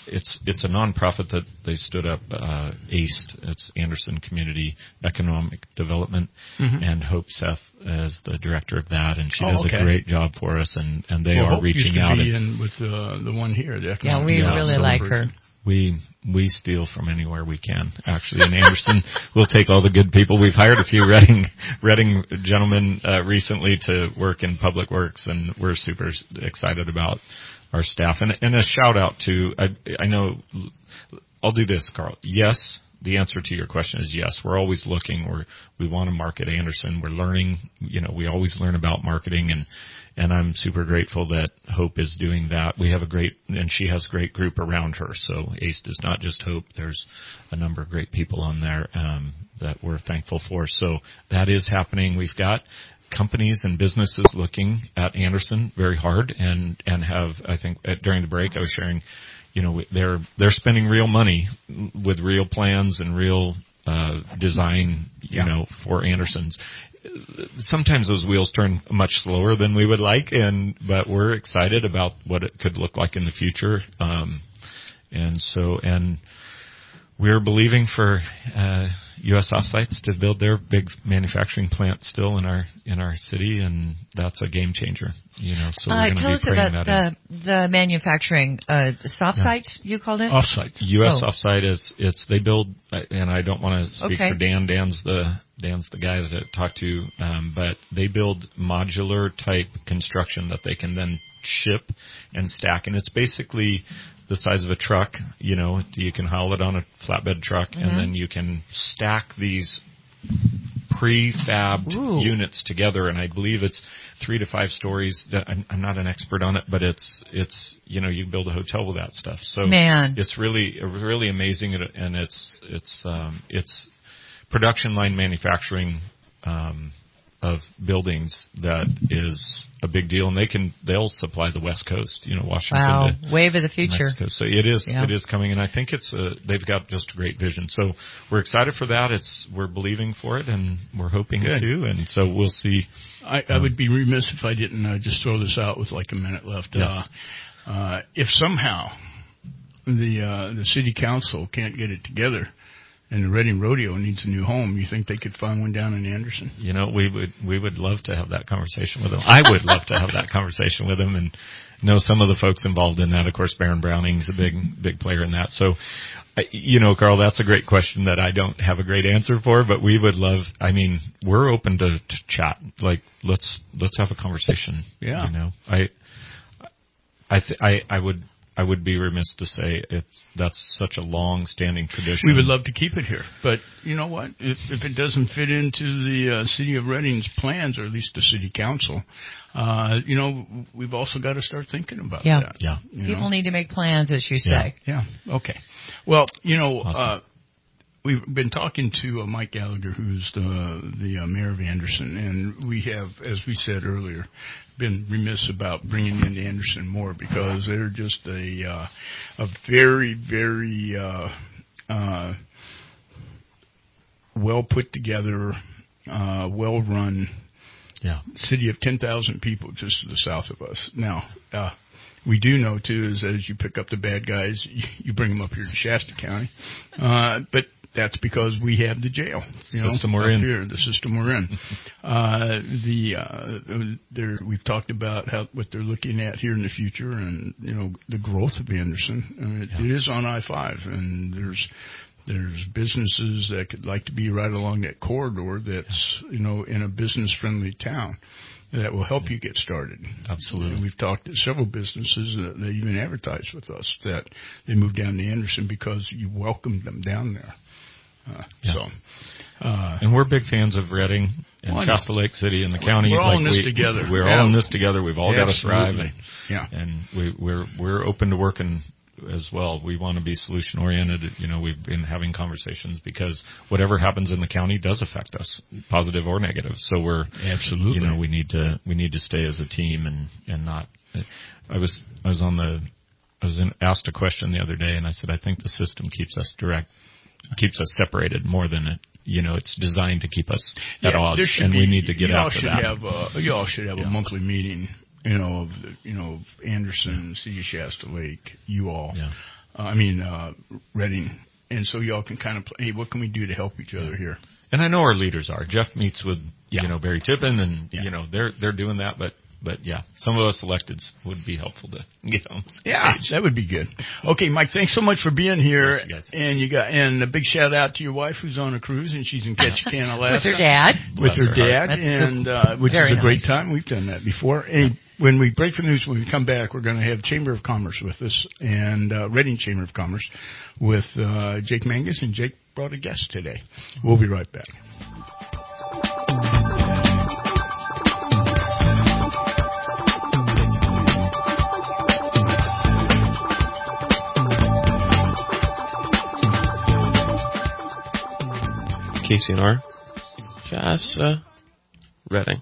it's a nonprofit that they stood up, ACE. It's Anderson Community Economic Development, and Hope Seth is the director of that, and she does a great job for us, and they are Hope reaching used to out. Be in with the one here, the yeah, we really like her. We steal from anywhere we can, actually. In Anderson, we'll take all the good people. We've hired a few Reading gentlemen recently to work in public works, and we're super excited about our staff. And a shout out to, I know, I'll do this, Carl. Yes, the answer to your question is yes. We're always looking. We want to market Anderson. We're learning. We always learn about marketing, and I'm super grateful that Hope is doing that. We have and she has a great group around her. So ACE is not just Hope. There's a number of great people on there that we're thankful for. So that is happening. We've got companies and businesses looking at Anderson very hard and have, I think, during the break I was sharing, they're spending real money with real plans and real design, for Anderson's. Sometimes those wheels turn much slower than we would like, but we're excited about what it could look like in the future. And we're believing for U.S. Offsites to build their big manufacturing plant still in our city, and that's a game changer. So we're going to be praying that in. The manufacturing soft sites, you called it? Offsite. U.S. Offsite they build, and I don't want to speak for Dan. Dan's the guy that I talked to, but they build modular type construction that they can then ship and stack, and it's basically the size of a truck. You can haul it on a flatbed truck, and then you can stack these prefabbed units together, and I believe it's 3 to 5 stories. I'm not an expert on it, but it's you build a hotel with that stuff. So it's really amazing, and it's production line manufacturing of buildings that is a big deal, and they'll supply the West Coast, Washington. Wow, wave of the future. Mexico. So it is coming, and I think they've got just a great vision. So we're excited for that. We're believing for it, and we're hoping too, and so we'll see. I would be remiss if I didn't just throw this out with like a minute left. Yeah. If somehow the city council can't get it together, and the Reading Rodeo needs a new home, you think they could find one down in Anderson? We would love to have that conversation with them. I would love to have that conversation with them, and know some of the folks involved in that. Of course, Baron Browning's a big player in that. So, Carl, that's a great question that I don't have a great answer for, but we would love. We're open to chat. Like, let's have a conversation. Yeah. I would be remiss to say that's such a long-standing tradition. We would love to keep it here, but you know what? If it doesn't fit into the city of Reading's plans, or at least the city council, we've also got to start thinking about that. Yeah. People need to make plans, as you say. Yeah. Okay. Well, awesome. We've been talking to Mike Gallagher, who's the mayor of Anderson, and we have, as we said earlier, been remiss about bringing in Anderson more, because they're just a very, very well put together, well run city of 10,000 people just to the south of us. Now, we do know too is as you pick up the bad guys, you bring them up here to Shasta County, but that's because we have the jail. System we're in. Here, the system we're in. We've talked about what they're looking at here in the future, and the growth of Anderson. It is on I-5, and there's businesses that could like to be right along that corridor. That's in a business friendly town that will help you get started. Absolutely. And we've talked to several businesses that they even advertise with us that they moved down to Anderson because you welcomed them down there. And we're big fans of Reading and Shasta Lake City and the county. We're all in this together. We're all in this together. We've all got to thrive. And we're open to working as well. We want to be solution oriented. We've been having conversations because whatever happens in the county does affect us, positive or negative. So we're absolutely. We need to stay as a team and not. I was asked a question the other day, and I said I think the system keeps us separated more than it. It's designed to keep us at odds, and we need to get after that. You all should have a monthly meeting, of Anderson, City of Shasta Lake, you all, Reading. And so y'all can kind of play, hey, what can we do to help each other here? And I know our leaders are. Jeff meets with, Barry Tippin, and, they're doing that, but yeah, some of us electeds would be helpful to get on stage. Yeah, that would be good. Okay, Mike, thanks so much for being here. Yes, and a big shout out to your wife who's on a cruise, and she's in Ketchikan, Alaska. With her dad. With her dad, and which is a great nice. time. We've done that before. And when we break for news, when we come back, we're going to have Chamber of Commerce with us, and Reading Chamber of Commerce with Jake Mangus, and Jake brought a guest today. We'll be right back. KCNR, Casa, Reading.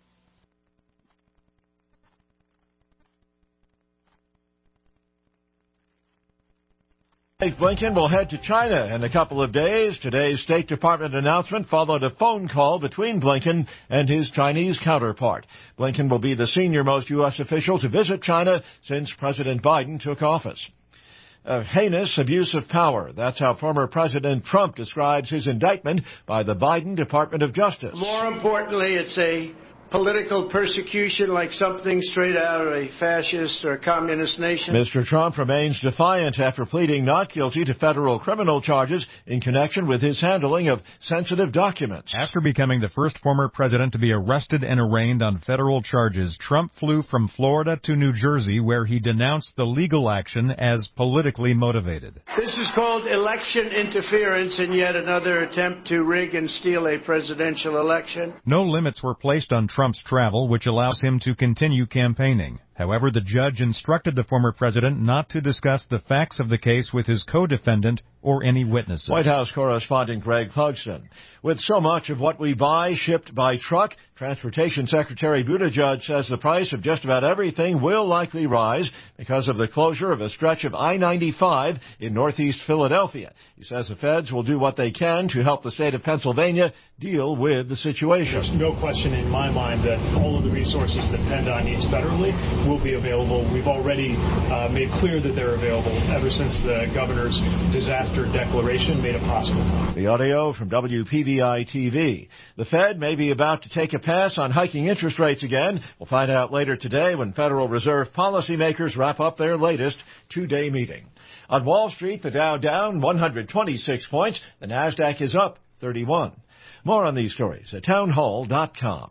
Blinken will head to China in a couple of days. Today's State Department announcement followed a phone call between Blinken and his Chinese counterpart. Blinken will be the senior-most U.S. official to visit China since President Biden took office. A heinous abuse of power. That's how former President Trump describes his indictment by the Biden Department of Justice. More importantly, it's a political persecution like something straight out of a fascist or communist nation. Mr. Trump remains defiant after pleading not guilty to federal criminal charges in connection with his handling of sensitive documents. After becoming the first former president to be arrested and arraigned on federal charges, Trump flew from Florida to New Jersey, where he denounced the legal action as politically motivated. This is called election interference and yet another attempt to rig and steal a presidential election. No limits were placed on Trump's travel, which allows him to continue campaigning. However, the judge instructed the former president not to discuss the facts of the case with his co-defendant or any witnesses. White House correspondent Greg Clugston. With so much of what we buy shipped by truck, Transportation Secretary Buttigieg says the price of just about everything will likely rise because of the closure of a stretch of I-95 in northeast Philadelphia. He says the feds will do what they can to help the state of Pennsylvania deal with the situation. There's no question in my mind that all of the resources that PennDOT needs federally will be available. We've already made clear that they're available ever since the governor's disaster declaration made it possible. The audio from WPVI TV. The Fed may be about to take a pass on hiking interest rates again. We'll find out later today when Federal Reserve policymakers wrap up their latest two-day meeting. On Wall Street, the Dow down 126 points. The Nasdaq is up 31. More on these stories at townhall.com.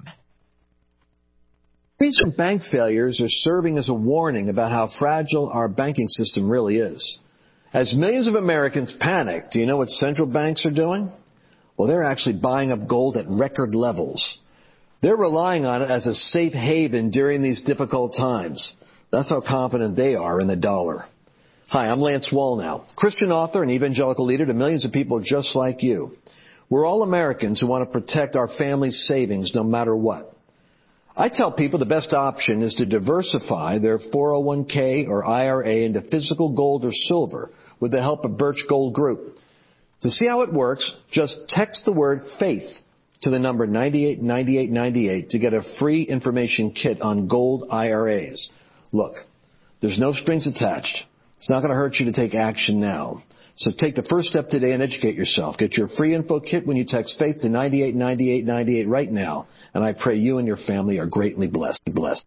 Recent bank failures are serving as a warning about how fragile our banking system really is. As millions of Americans panic, do you know what central banks are doing? Well, they're actually buying up gold at record levels. They're relying on it as a safe haven during these difficult times. That's how confident they are in the dollar. Hi, I'm Lance Wallnau, Christian author and evangelical leader to millions of people just like you. We're all Americans who want to protect our family's savings no matter what. I tell people the best option is to diversify their 401k or IRA into physical gold or silver with the help of Birch Gold Group. To see how it works, just text the word faith to the number 989898 to get a free information kit on gold IRAs. Look, there's no strings attached. It's not going to hurt you to take action now. So take the first step today and educate yourself. Get your free info kit when you text faith to 989898 right now. And I pray you and your family are greatly blessed.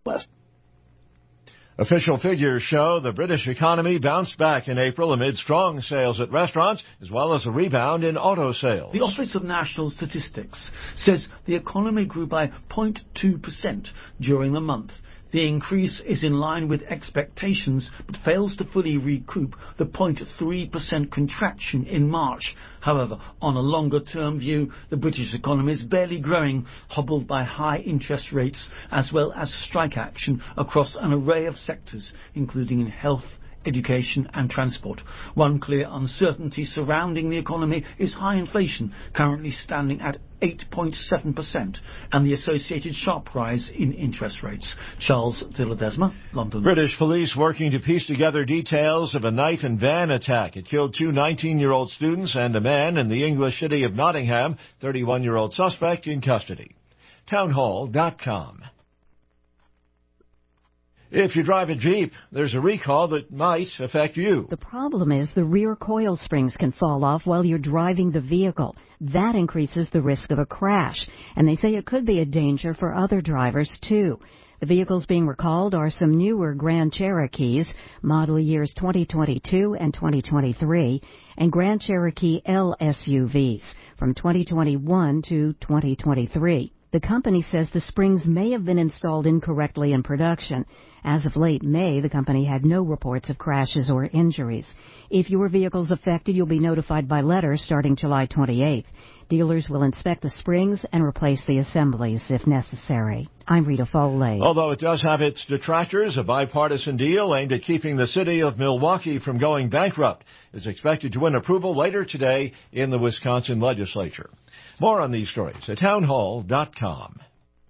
Official figures show the British economy bounced back in April amid strong sales at restaurants as well as a rebound in auto sales. The Office of National Statistics says the economy grew by 0.2% during the month. The increase is in line with expectations, but fails to fully recoup the 0.3% contraction in March. However, on a longer-term view, the British economy is barely growing, hobbled by high interest rates, as well as strike action across an array of sectors, including in health, education and transport. One clear uncertainty surrounding the economy is high inflation, currently standing at 8.7%, and the associated sharp rise in interest rates. Charles de Ledesma, London. British police working to piece together details of a knife and van attack. It killed two 19-year-old students and a man in the English city of Nottingham, 31-year-old suspect in custody. Townhall.com. If you drive a Jeep, there's a recall that might affect you. The problem is the rear coil springs can fall off while you're driving the vehicle. That increases the risk of a crash, and they say it could be a danger for other drivers, too. The vehicles being recalled are some newer Grand Cherokees, model years 2022 and 2023, and Grand Cherokee L SUVs from 2021 to 2023. The company says the springs may have been installed incorrectly in production. As of late May, the company had no reports of crashes or injuries. If your vehicle's affected, you'll be notified by letter starting July 28th. Dealers will inspect the springs and replace the assemblies if necessary. I'm Rita Foley. Although it does have its detractors, a bipartisan deal aimed at keeping the city of Milwaukee from going bankrupt is expected to win approval later today in the Wisconsin legislature. More on these stories at townhall.com.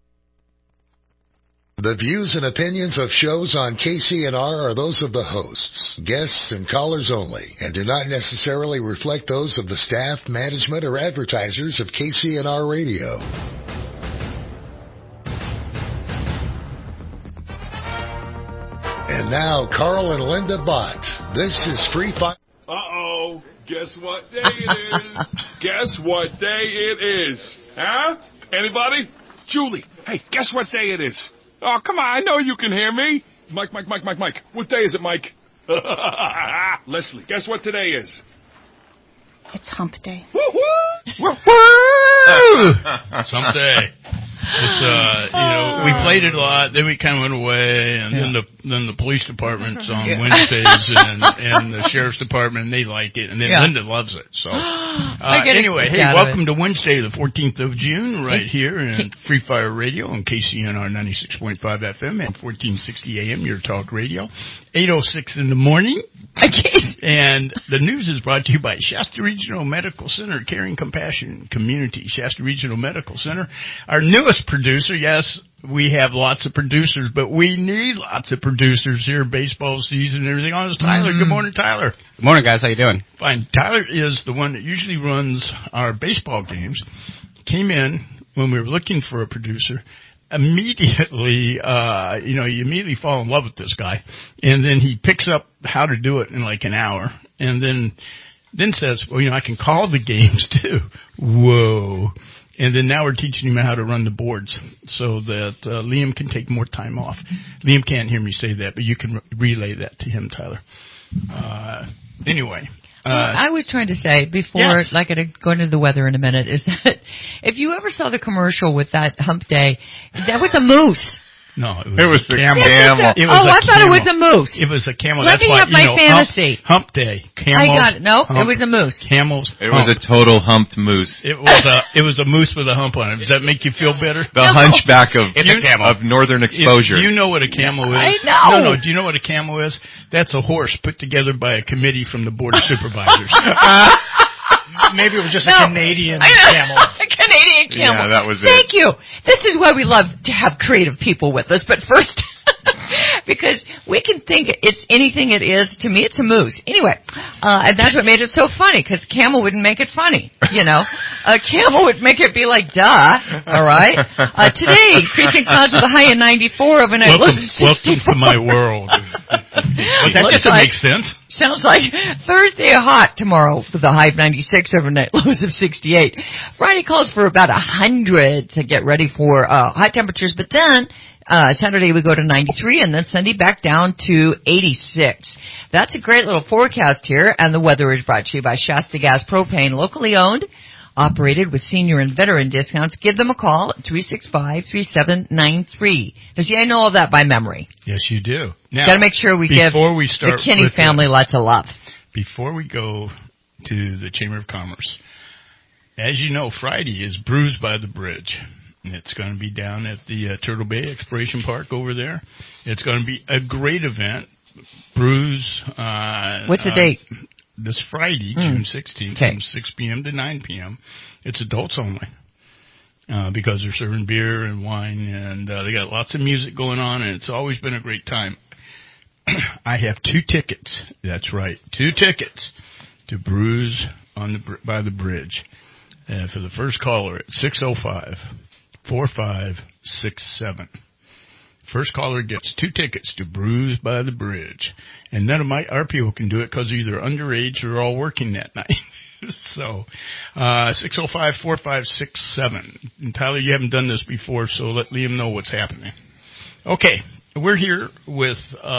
The views and opinions of shows on KCNR are those of the hosts, guests, and callers only, and do not necessarily reflect those of the staff, management, or advertisers of KCNR Radio. And now, Carl and Linda Bott. This is Free Fire. Uh-oh. Guess what day it is? Guess what day it is? Huh? Anybody? Julie, hey, guess what day it is? Oh, come on, I know you can hear me. Mike. What day is it, Mike? Leslie, guess what today is? It's hump day. Woo-hoo! It's hump day. It's we played it a lot, then we kind of went away, and then the police department's on Wednesdays, and the sheriff's department, and they like it, and then Linda loves it. So anyway, hey, welcome to Wednesday, the 14th of June, right here in Free Fire Radio on KCNR 96.5 FM and 1460 AM, your talk radio, 8:06 in the morning. And the news is brought to you by Shasta Regional Medical Center, Caring Compassion Community. Shasta Regional Medical Center, our newest producer. Yes, we have lots of producers, but we need lots of producers here. Baseball season and everything on. It's Tyler. Good morning, Tyler. Good morning, guys. How you doing? Fine. Tyler is the one that usually runs our baseball games. Came in when we were looking for a producer. Immediately, you immediately fall in love with this guy, and then he picks up how to do it in like an hour, and then says, well, I can call the games too. Whoa. And then now we're teaching him how to run the boards so that Liam can take more time off. Liam can't hear me say that, but you can relay that to him, Tyler. Anyway. I was trying to say before, like I go into the weather in a minute, is that if you ever saw the commercial with that hump day, that was a moose. No, it was a camel. I thought it was a moose. It was a camel. Let me have my fantasy. Hump day. Camels, I got it. No, it was a moose. Camels. It was a total humped moose. It was a moose with a hump on it. Does that make you feel better? The hunchback of northern exposure. Do you know what a camel is? I know. No. Do you know what a camel is? That's a horse put together by a committee from the Board of Supervisors. Maybe it was just a Canadian camel. A Canadian camel. Yeah, that was Thank you. This is why we love to have creative people with us. But first, because we can think it's anything it is. To me, it's a moose. Anyway, and that's what made it so funny, because camel wouldn't make it funny. A camel would make it be like, duh. All right. Today, increasing clouds with a high of 94, overnight low of 64. Welcome to my world. That doesn't make sense. Sounds like Thursday hot tomorrow with a high of 96, overnight lows of 68. Friday calls for about 100 to get ready for hot temperatures, but then Saturday we go to 93, and then Sunday back down to 86. That's a great little forecast here, and the weather is brought to you by Shasta Gas Propane, locally owned, operated with senior and veteran discounts. Give them a call at 365-3793. Does I know all that by memory? Yes, you do. Now, got to make sure we give the Kinney family lots of love. Before we go to the Chamber of Commerce, as you know, Friday is Brews by the Bridge. And it's going to be down at the Turtle Bay Exploration Park over there. It's going to be a great event. Brews. What's the date? This Friday, June 16th, from 6 p.m. to 9 p.m. It's adults only because they're serving beer and wine, and they got lots of music going on, and it's always been a great time. I have 2 tickets. That's right, 2 tickets to Brews by the Bridge. For the first caller at 605-4567. First caller gets 2 tickets to Brews by the Bridge. And none of our people can do it because they're either underage or all working that night. So, 605-4567. And Tyler, you haven't done this before, so let Liam know what's happening. Okay, we're here with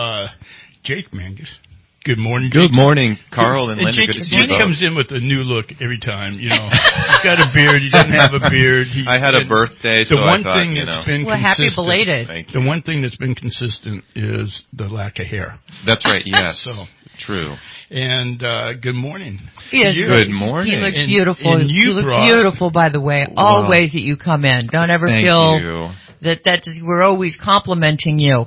Jake Mangus. Good morning, Jake. Good morning, Carl and Linda. Jake, good to see you Jake both. comes in with a new look every time, He's got a beard. He doesn't have a beard. I had a birthday, so I thought, been well, happy belated. The one thing that's been consistent is the lack of hair. That's right, yes. So true. And good morning. Good morning. He looks beautiful. And you look beautiful, by the way. All ways that you come in. Don't ever feel that we're always complimenting you.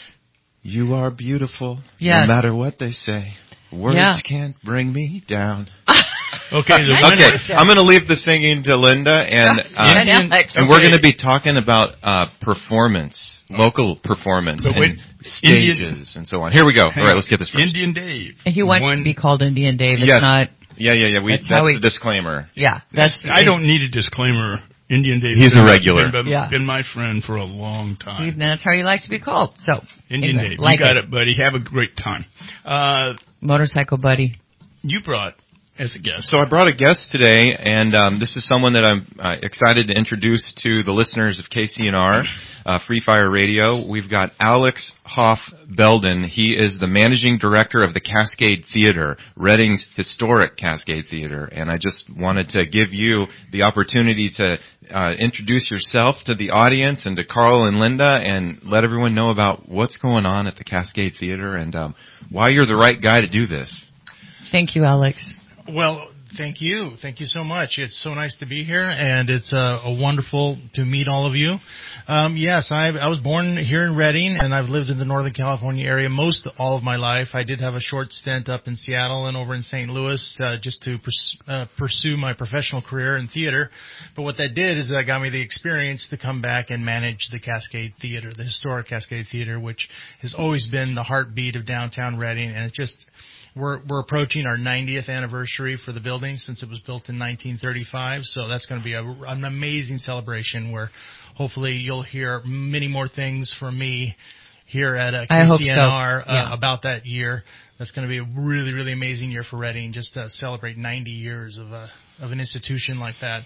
You are beautiful, yes. No matter what they say. Words can't bring me down. Okay, I'm going to leave the singing to Linda, and we're going to be talking about performance, local performance, and stages, and so on. Here we go. All right, let's get this first. Indian Dave. And he wants to be called Indian Dave. It's yes. not. Yeah. That's the disclaimer. Yeah, I don't need a disclaimer. Indian Dave. He's a regular. Been my friend for a long time. That's how he likes to be called. So Indian Dave, you got it, buddy. Have a great time. Motorcycle buddy. You brought as a guest. So I brought a guest today, and this is someone that I'm excited to introduce to the listeners of KCNR, Free Fire Radio. We've got Alex Hoff Belden. He is the managing director of the Cascade Theater, Reading's historic Cascade Theater. And I just wanted to give you the opportunity to introduce yourself to the audience and to Carl and Linda and let everyone know about what's going on at the Cascade Theater and why you're the right guy to do this. Thank you, Alex. Well, thank you. Thank you so much. It's so nice to be here, and it's wonderful to meet all of you. Yes, I was born here in Reading, and I've lived in the Northern California area most all of my life. I did have a short stint up in Seattle and over in St. Louis just to pursue my professional career in theater. But what that did is that got me the experience to come back and manage the Cascade Theater, the historic Cascade Theater, which has always been the heartbeat of downtown Reading, and it's just... We're approaching our 90th anniversary for the building since it was built in 1935, so that's going to be an amazing celebration where hopefully you'll hear many more things from me here at KCNR about that year. That's going to be a really, really amazing year for Reading, just to celebrate 90 years of an institution like that.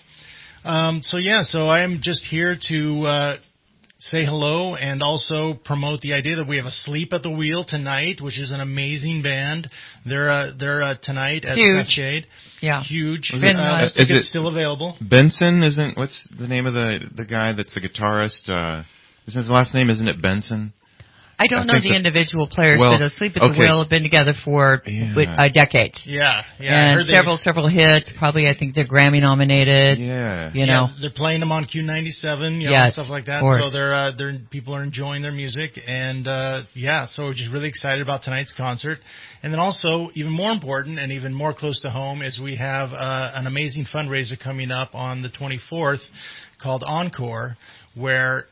So I am just here to say hello and also promote the idea that we have a Sleep at the Wheel tonight, which is an amazing band. They're tonight at Cascade. Yeah. Huge. Is tickets still available. Benson what's the name of the guy that's the guitarist? Isn't his last name, isn't it Benson? I don't know the individual players, but Sleep at the Wheel have been together for decades. Yeah. And several hits. Probably, I think they're Grammy nominated. Yeah. You know. They're playing them on Q97, and stuff like that. So they're people are enjoying their music, and so we're just really excited about tonight's concert. And then also, even more important and even more close to home, is we have an amazing fundraiser coming up on the 24th called Encore, where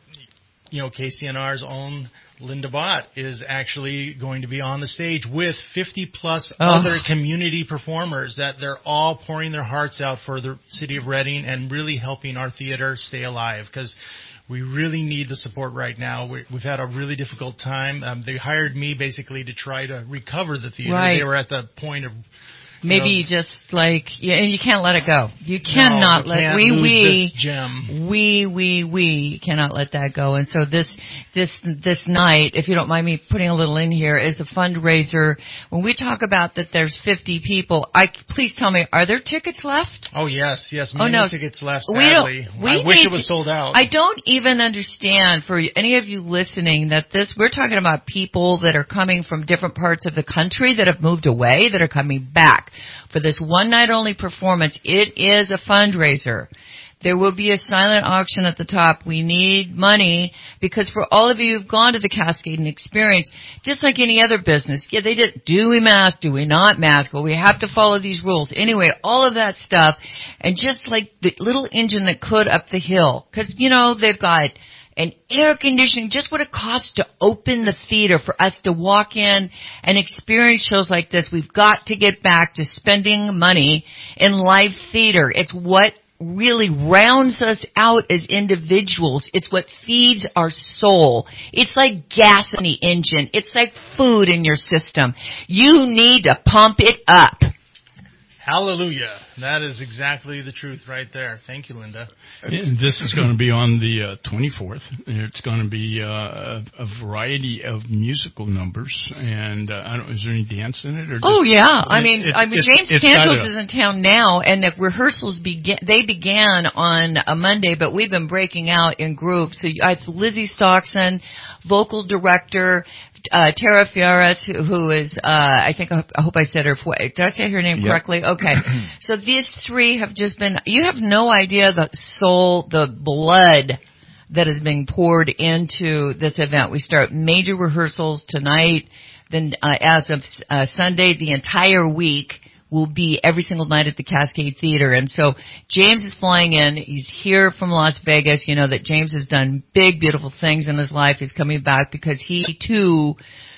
KCNR's own Linda Bott is actually going to be on the stage with 50-plus other community performers that they're all pouring their hearts out for the city of Reading and really helping our theater stay alive because we really need the support right now. We've had a really difficult time. They hired me basically to try to recover the theater. Right. They were at the point of... Maybe you just you can't let it go. You cannot let this gem. We cannot let that go. And so this night, if you don't mind me putting a little in here, is a fundraiser. When we talk about that, there's 50 people. Please tell me, are there tickets left? Oh yes, many tickets left. Sadly, I wish it was sold out. I don't even understand for any of you listening that we're talking about people that are coming from different parts of the country that have moved away that are coming back. For this one night only performance, it is a fundraiser. There will be a silent auction at the top. We need money because for all of you who've gone to the Cascade and experienced, just like any other business, they did, do we mask, do we not mask? Well, we have to follow these rules. Anyway, all of that stuff. And just like the little engine that could up the hill, because, they've got and air conditioning, just what it costs to open the theater for us to walk in and experience shows like this. We've got to get back to spending money in live theater. It's what really rounds us out as individuals. It's what feeds our soul. It's like gas in the engine. It's like food in your system. You need to pump it up. Hallelujah. That is exactly the truth right there. Thank you, Linda. And this is going to be on the 24th. It's going to be a variety of musical numbers. And I don't. Is there any dance in it? Or James Cantos is in town now, and the rehearsals began on a Monday, but we've been breaking out in groups. So I have Lizzie Stockson, vocal director, Tara Fioras, who is, I hope I said her, did I say her name correctly? Okay. So these three have just been, you have no idea the soul, the blood that is being poured into this event. We start major rehearsals tonight, then as of Sunday, the entire week will be every single night at the Cascade Theater. And so James is flying in. He's here from Las Vegas. You know that James has done big, beautiful things in his life. He's coming back because he, too,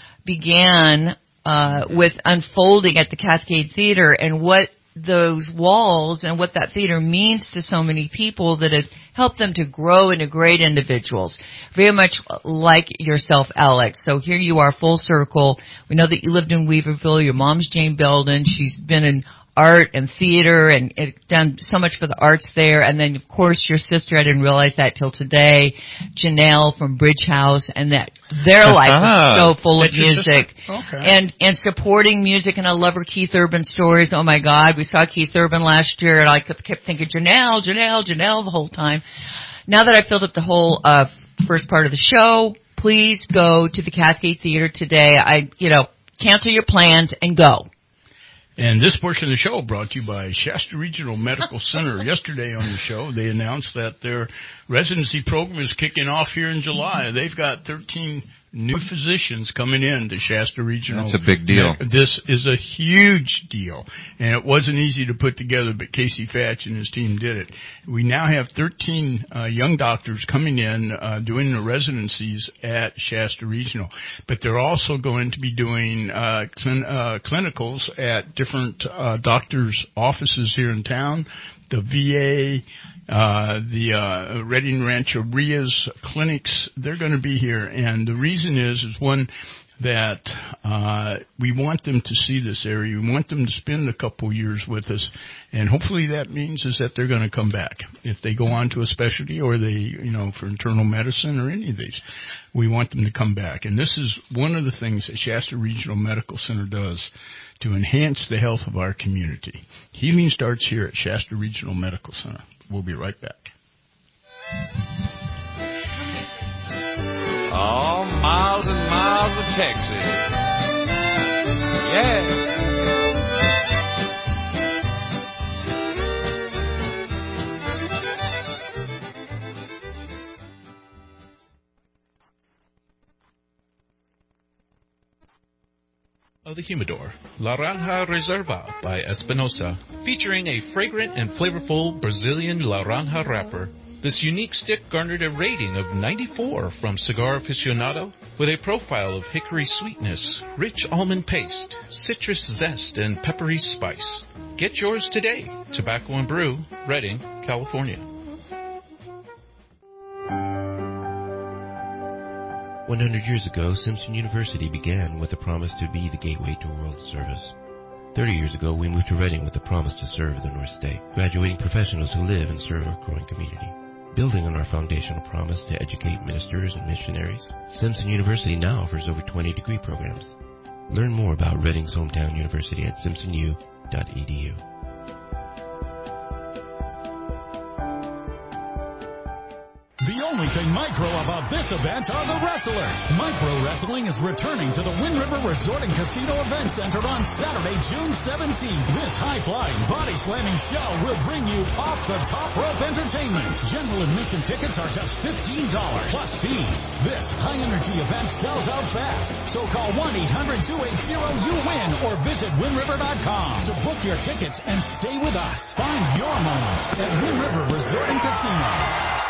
began with unfolding at the Cascade Theater and what those walls and what that theater means to so many people that have helped them to grow into great individuals. Very much like yourself, Alex. So here you are, full circle. We know that you lived in Weaverville. Your mom's Jane Belden. She's been in art and theater and done so much for the arts there. And then, of course, your sister, I didn't realize that till today, Janelle from Bridge House, and that their life is so full of music. Okay. And supporting music. And I love her Keith Urban stories. Oh, my God. We saw Keith Urban last year, and I kept thinking, Janelle the whole time. Now that I filled up the whole first part of the show, please go to the Cascade Theater today. Cancel your plans and go. And this portion of the show brought to you by Shasta Regional Medical Center. Yesterday on the show, they announced that their residency program is kicking off here in July. They've got 13 new physicians coming in to Shasta Regional. That's a big deal. This is a huge deal. And it wasn't easy to put together, but Casey Fatch and his team did it. We now have 13 young doctors coming in doing the residencies at Shasta Regional. But they're also going to be doing clinicals at different doctors' offices here in town. The VA, the Redding Rancheria's clinics, they're going to be here. And the reason is one, that we want them to see this area. We want them to spend a couple years with us. And hopefully that means is that they're going to come back. If they go on to a specialty or they, for internal medicine or any of these, we want them to come back. And this is one of the things that Shasta Regional Medical Center does to enhance the health of our community. Healing starts here at Shasta Regional Medical Center. We'll be right back. Oh, miles and miles of Texas. Yeah. Of the Humidor, Laranja Reserva by Espinosa, featuring a fragrant and flavorful Brazilian Laranja wrapper. This unique stick garnered a rating of 94 from Cigar Aficionado, with a profile of hickory sweetness, rich almond paste, citrus zest, and peppery spice. Get yours today. Tobacco and Brew, Redding, California. 100 years ago, Simpson University began with a promise to be the gateway to world service. 30 years ago, we moved to Redding with a promise to serve the North State, graduating professionals who live and serve our growing community. Building on our foundational promise to educate ministers and missionaries, Simpson University now offers over 20 degree programs. Learn more about Redding's hometown university at simpsonu.edu. The only thing micro about this event are the wrestlers. Micro Wrestling is returning to the Wind River Resort and Casino Event Center on Saturday, June 17th. This high-flying, body-slamming show will bring you off-the-top rope entertainment. General admission tickets are just $15 plus fees. This high-energy event sells out fast, so call 1-800-280-YOU-WIN or visit WindRiver.com to book your tickets and stay with us. Find your moment at Wind River Resort and Casino.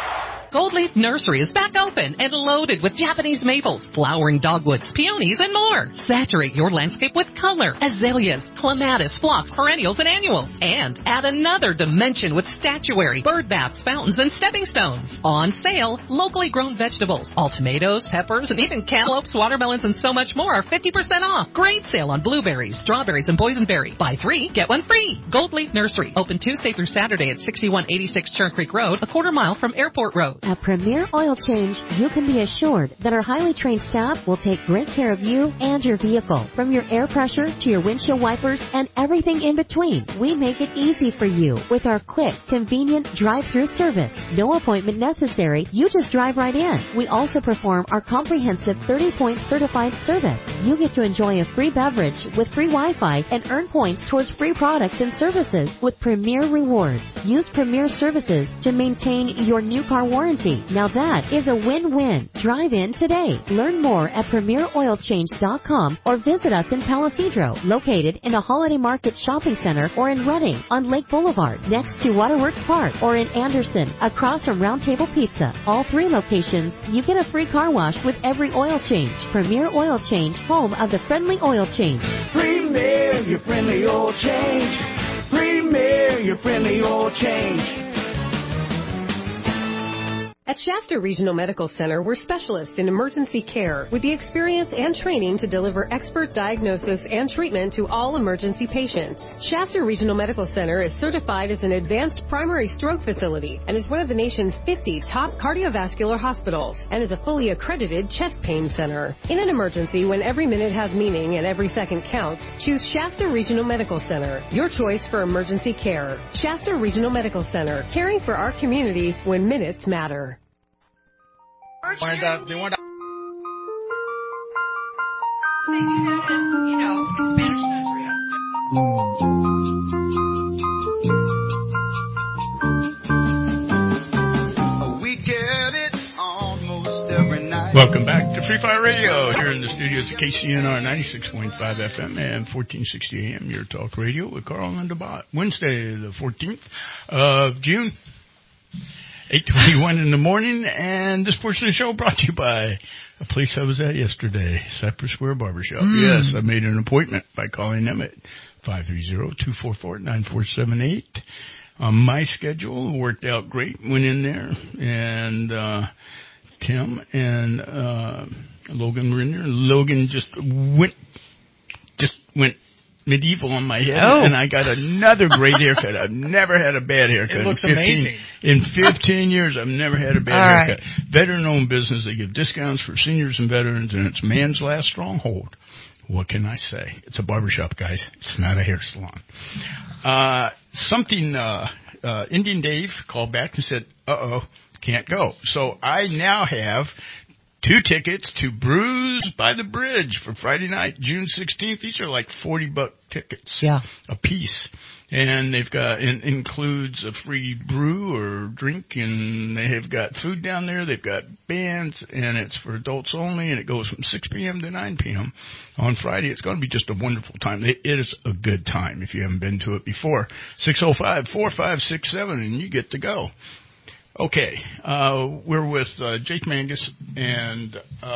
Gold Leaf Nursery is back open and loaded with Japanese maples, flowering dogwoods, peonies, and more. Saturate your landscape with color, azaleas, clematis, phlox, perennials, and annuals. And add another dimension with statuary, bird baths, fountains, and stepping stones. On sale, locally grown vegetables, all tomatoes, peppers, and even cantaloupes, watermelons, and so much more are 50% off. Great sale on blueberries, strawberries, and boysenberry. Buy 3, get 1 free. Gold Leaf Nursery, open Tuesday through Saturday at 6186 Churn Creek Road, a quarter mile from Airport Road. At Premier Oil Change, you can be assured that our highly trained staff will take great care of you and your vehicle. From your air pressure to your windshield wipers and everything in between, we make it easy for you with our quick, convenient drive-through service. No appointment necessary. You just drive right in. We also perform our comprehensive 30-point certified service. You get to enjoy a free beverage with free Wi-Fi and earn points towards free products and services with Premier Rewards. Use Premier Services to maintain your new car warranty. Now that is a win-win. Drive in today. Learn more at PremierOilChange.com or visit us in Palisadro, located in the Holiday Market Shopping Center, or in Redding on Lake Boulevard, next to Waterworks Park, or in Anderson, across from Round Table Pizza. All 3 locations, you get a free car wash with every oil change. Premier Oil Change, home of the friendly oil change. Premier, your friendly oil change. Premier, your friendly oil change. At Shasta Regional Medical Center, we're specialists in emergency care with the experience and training to deliver expert diagnosis and treatment to all emergency patients. Shasta Regional Medical Center is certified as an advanced primary stroke facility and is one of the nation's 50 top cardiovascular hospitals and is a fully accredited chest pain center. In an emergency, when every minute has meaning and every second counts, choose Shasta Regional Medical Center, your choice for emergency care. Shasta Regional Medical Center, caring for our community when minutes matter. They do that, you know, in Spanish We get it almost every night. Welcome back to Free Fire Radio here in the studios of KCNR 96.5 FM and 1460 AM, your talk radio with Carl and DeBot. Wednesday, the 14th of June. 8:21 in the morning, and this portion of the show brought to you by a place I was at yesterday, Cypress Square Barbershop. Yes, I made an appointment by calling them at 530-244-9478. On my schedule, worked out great. Went in there, and Tim and Logan were in there. Logan just went medieval on my head, and I got another great haircut. I've never had a bad haircut. It looks amazing. In 15 years, I've never had a bad haircut. Veteran-owned business. They give discounts for seniors and veterans, and it's man's last stronghold. What can I say? It's a barbershop, guys. It's not a hair salon. Indian Dave called back and said, can't go. So I now have 2 tickets to Brews by the Bridge for Friday night, June 16th. These are like $40 tickets a piece. And they've got, includes a free brew or drink, and they have got food down there. They've got bands, and it's for adults only, and it goes from 6 p.m. to 9 p.m. on Friday. It's going to be just a wonderful time. It is a good time if you haven't been to it before. 605-4567, and you get to go. Okay, we're with Jake Mangus and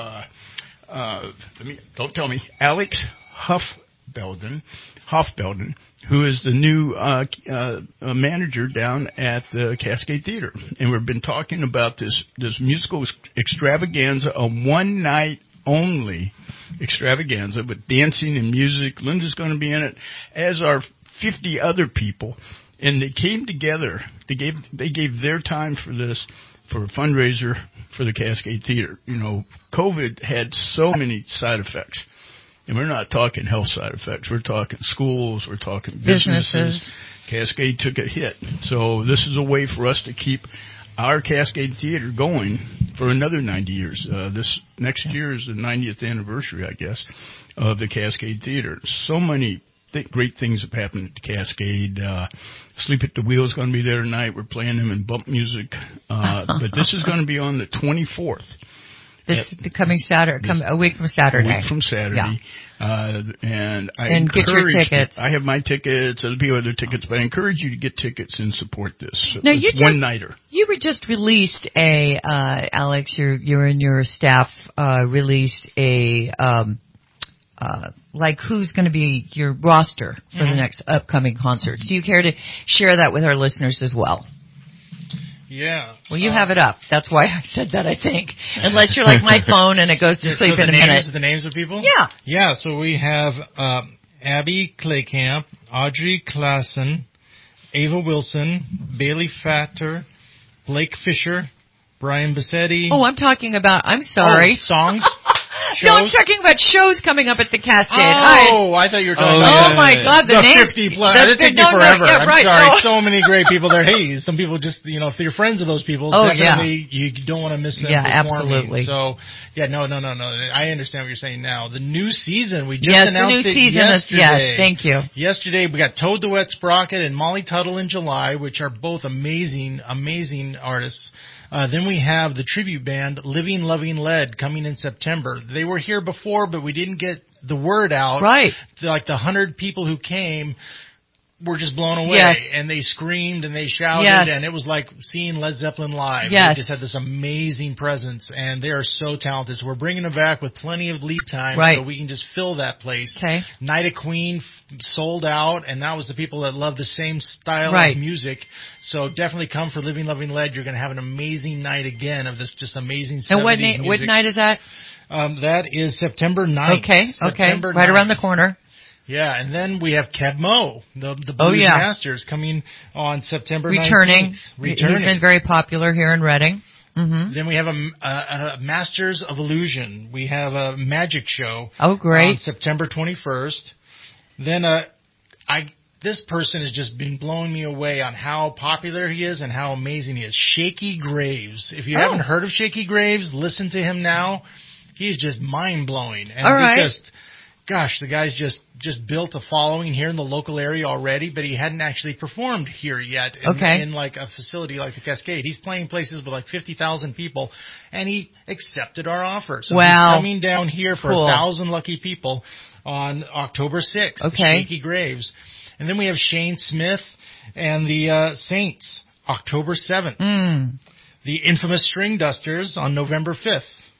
don't tell me, Alex Hofbelden, who is the new manager down at the Cascade Theater, and we've been talking about this musical extravaganza, a one-night only extravaganza with dancing and music. Linda's going to be in it, as are 50 other people. And they came together. They gave their time for this, for a fundraiser for the Cascade Theater. You know, COVID had so many side effects. And we're not talking health side effects. We're talking schools. We're talking businesses. Cascade took a hit. So this is a way for us to keep our Cascade Theater going for another 90 years. This next year is the 90th anniversary, I guess, of the Cascade Theater. So many great things have happened at the Cascade. Sleep at the Wheel is going to be there tonight. We're playing them in bump music. But this is going to be on the 24th. The coming Saturday, a week from Saturday. A week from Saturday. Yeah. And get your tickets. I have my tickets. Other people have their tickets, but I encourage you to get tickets and support this. Now, one-nighter. You were just released Alex, you and your staff released a like who's going to be your roster for the next upcoming concerts. Do you care to share that with our listeners as well? Yeah. Well, you have it up. That's why I said that, I think. Unless you're like my phone and it goes to sleep in a minute. The names of people? Yeah. Yeah, so we have Abby Claycamp, Audrey Klassen, Ava Wilson, Bailey Fatter, Blake Fisher, Brian Bassetti. Oh, I'm talking about, I'm sorry. Songs? No, I'm talking about shows coming up at the Cascade. I thought you were talking about my God, the names. 50 plus. It took you forever. Yeah, right, I'm sorry. So many great people there. Hey, some people just, if you're friends of those people, definitely you don't want to miss them. Yeah, performing. absolutely. So, no. I understand what you're saying now. The new season, we just announced the new it season yesterday. Yes, thank you. Yesterday, we got Toad the Wet Sprocket and Molly Tuttle in July, which are both amazing artists. Then we have the tribute band Living Loving Lead coming in September. They were here before, but we didn't get the word out. Right. Like the 100 people who came were just blown away. Yes. And they screamed and they shouted. Yes. And it was like seeing Led Zeppelin live. Yes. They just had this amazing presence. And they are so talented. So we're bringing them back with plenty of lead time. Right. So we can just fill that place. Okay. Night of Queen sold out. And that was the people that love the same style right. of music. So definitely come for Living Loving Lead. You're going to have an amazing night again of this just amazing 70s And music. what night is that? That is September 9th. Okay. September right 9th. around the corner. Yeah, and then we have Kev Mo, the Blues Masters, coming on September 19th. Returning. He's been very popular here in Reading. Mm-hmm. Then we have a Masters of Illusion. We have a magic show. Oh, great. On September 21st. Then this person has just been blowing me away on how popular he is and how amazing he is. Shaky Graves. If you haven't heard of Shaky Graves, listen to him now. He's just mind-blowing. And all right. Gosh, the guy's just built a following here in the local area already, but he hadn't actually performed here yet in like a facility like the Cascade. He's playing places with like 50,000 people, and he accepted our offer. So he's coming down here for 1,000 lucky people on October 6th. Okay. Shaky Graves. And then we have Shane Smith and the Saints, October 7th. The Infamous String Dusters on November 5th.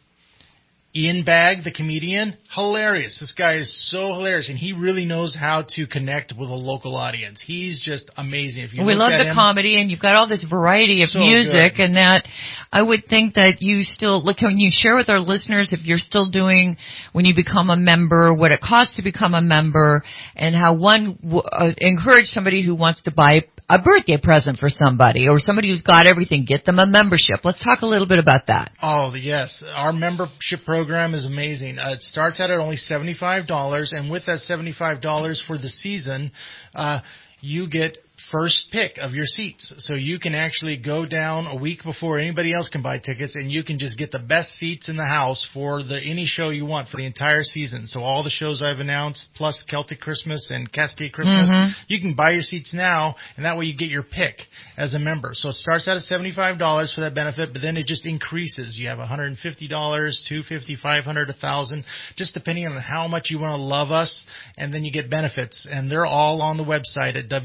Ian Bagg, the comedian, hilarious. This guy is so hilarious, and he really knows how to connect with a local audience. He's just amazing. If you we love the comedy, and you've got all this variety of music, and that I would think that you still look when you share with our listeners if you're still doing when you become a member, what it costs to become a member, and how one encourage somebody who wants to buy a birthday present for somebody or somebody who's got everything, get them a membership. Let's talk a little bit about that. Oh, yes. Our membership program is amazing. It starts out at only $75, and with that $75 for the season, you get first pick of your seats. So you can actually go down a week before anybody else can buy tickets, and you can just get the best seats in the house for any show you want for the entire season. So all the shows I've announced, plus Celtic Christmas and Cascade Christmas, you can buy your seats now, and that way you get your pick as a member. So it starts out at $75 for that benefit, but then it just increases. You have $150, $250, $500, $1,000, just depending on how much you want to love us, and then you get benefits. And they're all on the website at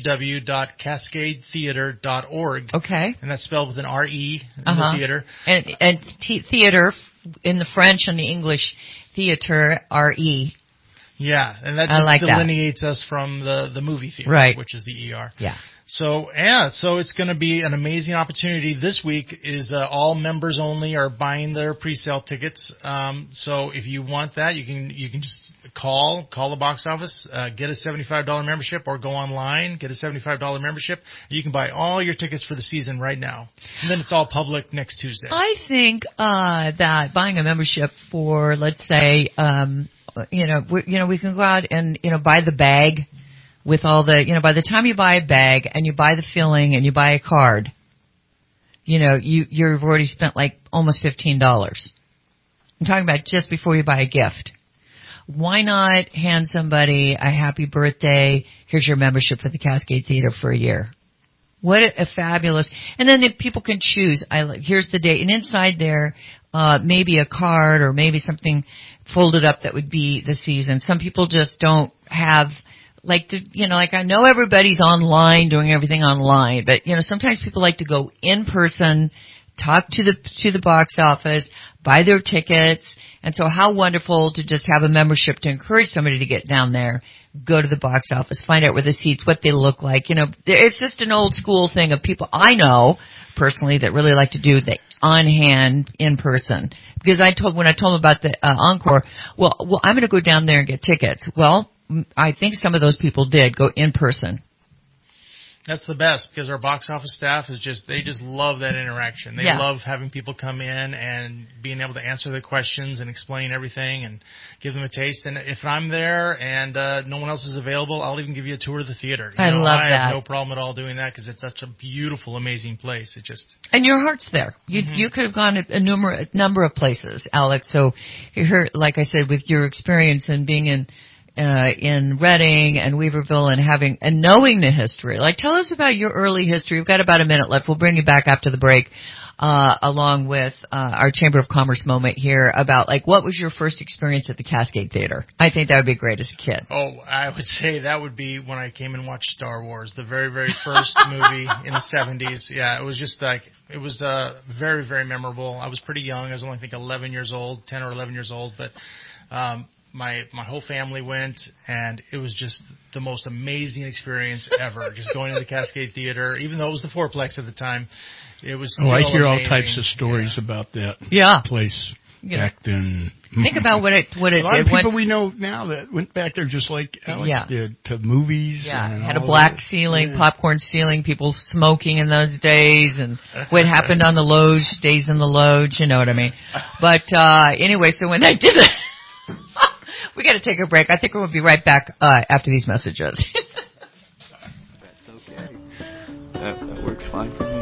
www.cascadetheater.org. Okay. And that's spelled with an R-E in the theater. And theater in the French and the English, theater, R-E. Yeah, and that just delineates us from the movie theater, right, which is the ER. Yeah. So it's going to be an amazing opportunity. This week is all members only are buying their pre-sale tickets. So if you want that, you can just call the box office, get a $75 membership, or go online, get a $75 membership. You can buy all your tickets for the season right now, and then it's all public next Tuesday. I think that buying a membership for, let's say, we can go out and buy the bag. With all the, by the time you buy a bag and you buy the filling and you buy a card, you've already spent like almost $15. I'm talking about just before you buy a gift. Why not hand somebody a happy birthday? Here's your membership for the Cascade Theater for a year. What a fabulous, and then if people can choose, here's the date, and inside there, maybe a card or maybe something folded up that would be the season. Some people just don't have, like I know everybody's online doing everything online, but sometimes people like to go in person, talk to the box office, buy their tickets. And so how wonderful to just have a membership to encourage somebody to get down there, go to the box office, find out where the seats, what they look like. It's just an old school thing of people I know personally that really like to do the on hand in person. Because when I told them about the Encore, well, I'm going to go down there and get tickets. Well, I think some of those people did go in person. That's the best, because our box office staff they just love that interaction. They love having people come in and being able to answer their questions and explain everything and give them a taste. And if I'm there and no one else is available, I'll even give you a tour of the theater. I love that. I have no problem at all doing that because it's such a beautiful, amazing place. And your heart's there. You could have gone a number of places, Alex. So you heard, like I said, with your experience and being in Reading and Weaverville and knowing the history. Like, tell us about your early history. We've got about a minute left. We'll bring you back after the break, along with our Chamber of Commerce moment here about, like, what was your first experience at the Cascade Theater? I think that would be great as a kid. Oh, I would say that would be when I came and watched Star Wars, the very, very first movie in the 70s. Yeah, it was just it was very, very memorable. I was pretty young. I was only, I think, 10 or 11 years old, but my whole family went, and it was just the most amazing experience ever. Just going to the Cascade Theater, even though it was the Fourplex at the time, it was still I hear amazing. all types of stories about that place back then. Think about what it a lot of people we know now that went back there just like Alex did to movies. Yeah, and had a black ceiling, popcorn ceiling, people smoking in those days, and what happened on the Loge stays in the Loge, you know what I mean. But anyway, so when they did it, we got to take a break. I think we'll be right back after these messages. That's okay. That works fine for me.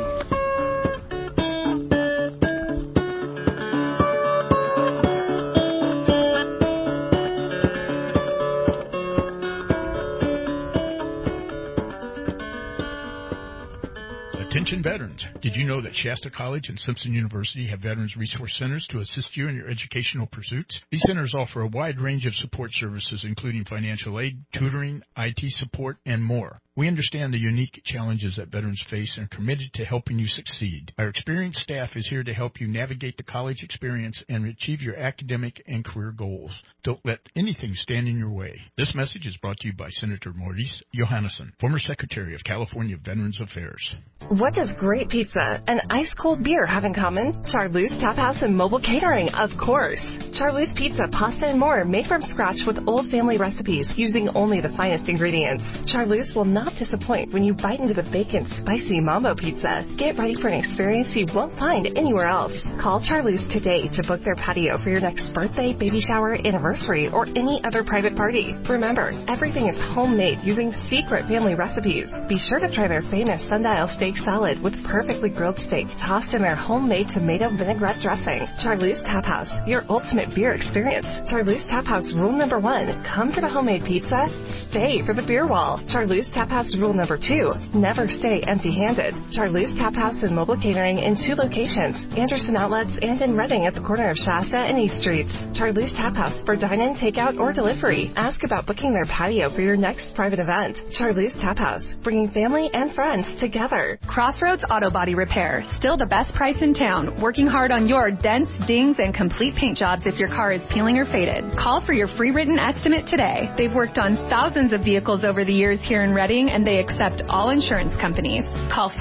Attention veterans. Did you know that Shasta College and Simpson University have Veterans Resource Centers to assist you in your educational pursuits? These centers offer a wide range of support services, including financial aid, tutoring, IT support, and more. We understand the unique challenges that veterans face and are committed to helping you succeed. Our experienced staff is here to help you navigate the college experience and achieve your academic and career goals. Don't let anything stand in your way. This message is brought to you by Senator Maurice Johannesson, former Secretary of California Veterans Affairs. What does great pizza and ice-cold beer have in common? Charleuse Tap House and Mobile Catering, of course. Charleuse Pizza, pasta, and more made from scratch with old family recipes using only the finest ingredients. Charleuse will not disappoint when you bite into the bacon spicy mambo pizza. Get ready for an experience you won't find anywhere else. Call Charleuse today to book their patio for your next birthday, baby shower, anniversary, or any other private party. Remember, everything is homemade using secret family recipes. Be sure to try their famous sundial steak salad with perfectly grilled steak tossed in their homemade tomato vinaigrette dressing. Charleuse Tap House, your ultimate beer experience. Charleuse Tap House rule number 1, come for the homemade pizza, stay for the beer wall. Charleuse Tap House rule number 2, never stay empty-handed. Charleuse Tap House and Mobile Catering in 2 locations, Anderson Outlets and in Reading at the corner of Shasta and East Streets. Charleuse Tap House for dine-in, takeout, or delivery. Ask about booking their patio for your next private event. Charleuse Tap House, bringing family and friends together. Crossroads Auto Body Repair, still the best price in town, working hard on your dents, dings, and complete paint jobs if your car is peeling or faded. Call for your free written estimate today. They've worked on thousands of vehicles over the years here in Reading, and they accept all insurance companies. Call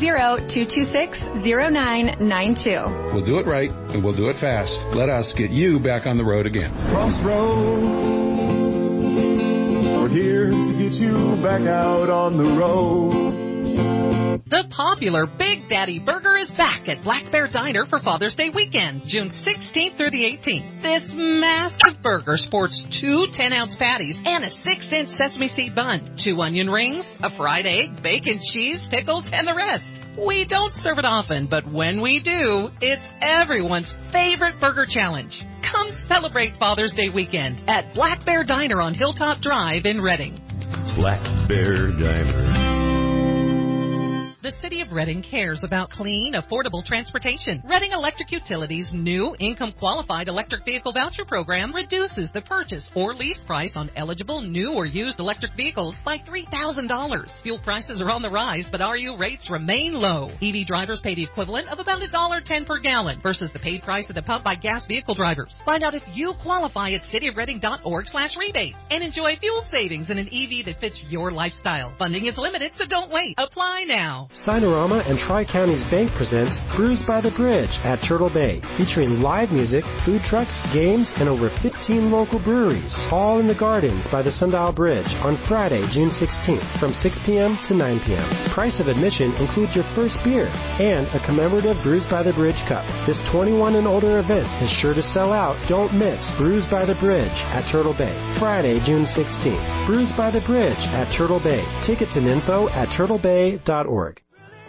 530-226-0992. We'll do it right, and we'll do it fast. Let us get you back on the road again. Crossroads, we're here to get you back out on the road. The popular Big Daddy Burger is back at Black Bear Diner for Father's Day weekend, June 16th through the 18th. This massive burger sports 2 10-ounce patties and a 6-inch sesame seed bun, 2 onion rings, a fried egg, bacon, cheese, pickles, and the rest. We don't serve it often, but when we do, it's everyone's favorite burger challenge. Come celebrate Father's Day weekend at Black Bear Diner on Hilltop Drive in Reading. Black Bear Diner. The City of Reading cares about clean, affordable transportation. Reading Electric Utilities' new income-qualified electric vehicle voucher program reduces the purchase or lease price on eligible new or used electric vehicles by $3,000. Fuel prices are on the rise, but RU rates remain low. EV drivers pay the equivalent of about $1.10 per gallon versus the paid price at the pump by gas vehicle drivers. Find out if you qualify at cityofreading.org/rebate and enjoy fuel savings in an EV that fits your lifestyle. Funding is limited, so don't wait. Apply now. Sinorama and Tri-Counties Bank presents Brews by the Bridge at Turtle Bay, featuring live music, food trucks, games, and over 15 local breweries, all in the gardens by the Sundial Bridge on Friday, June 16th from 6 p.m. to 9 p.m. Price of admission includes your first beer and a commemorative Brews by the Bridge cup. This 21 and older event is sure to sell out. Don't miss Brews by the Bridge at Turtle Bay, Friday, June 16th. Brews by the Bridge at Turtle Bay. Tickets and info at turtlebay.org.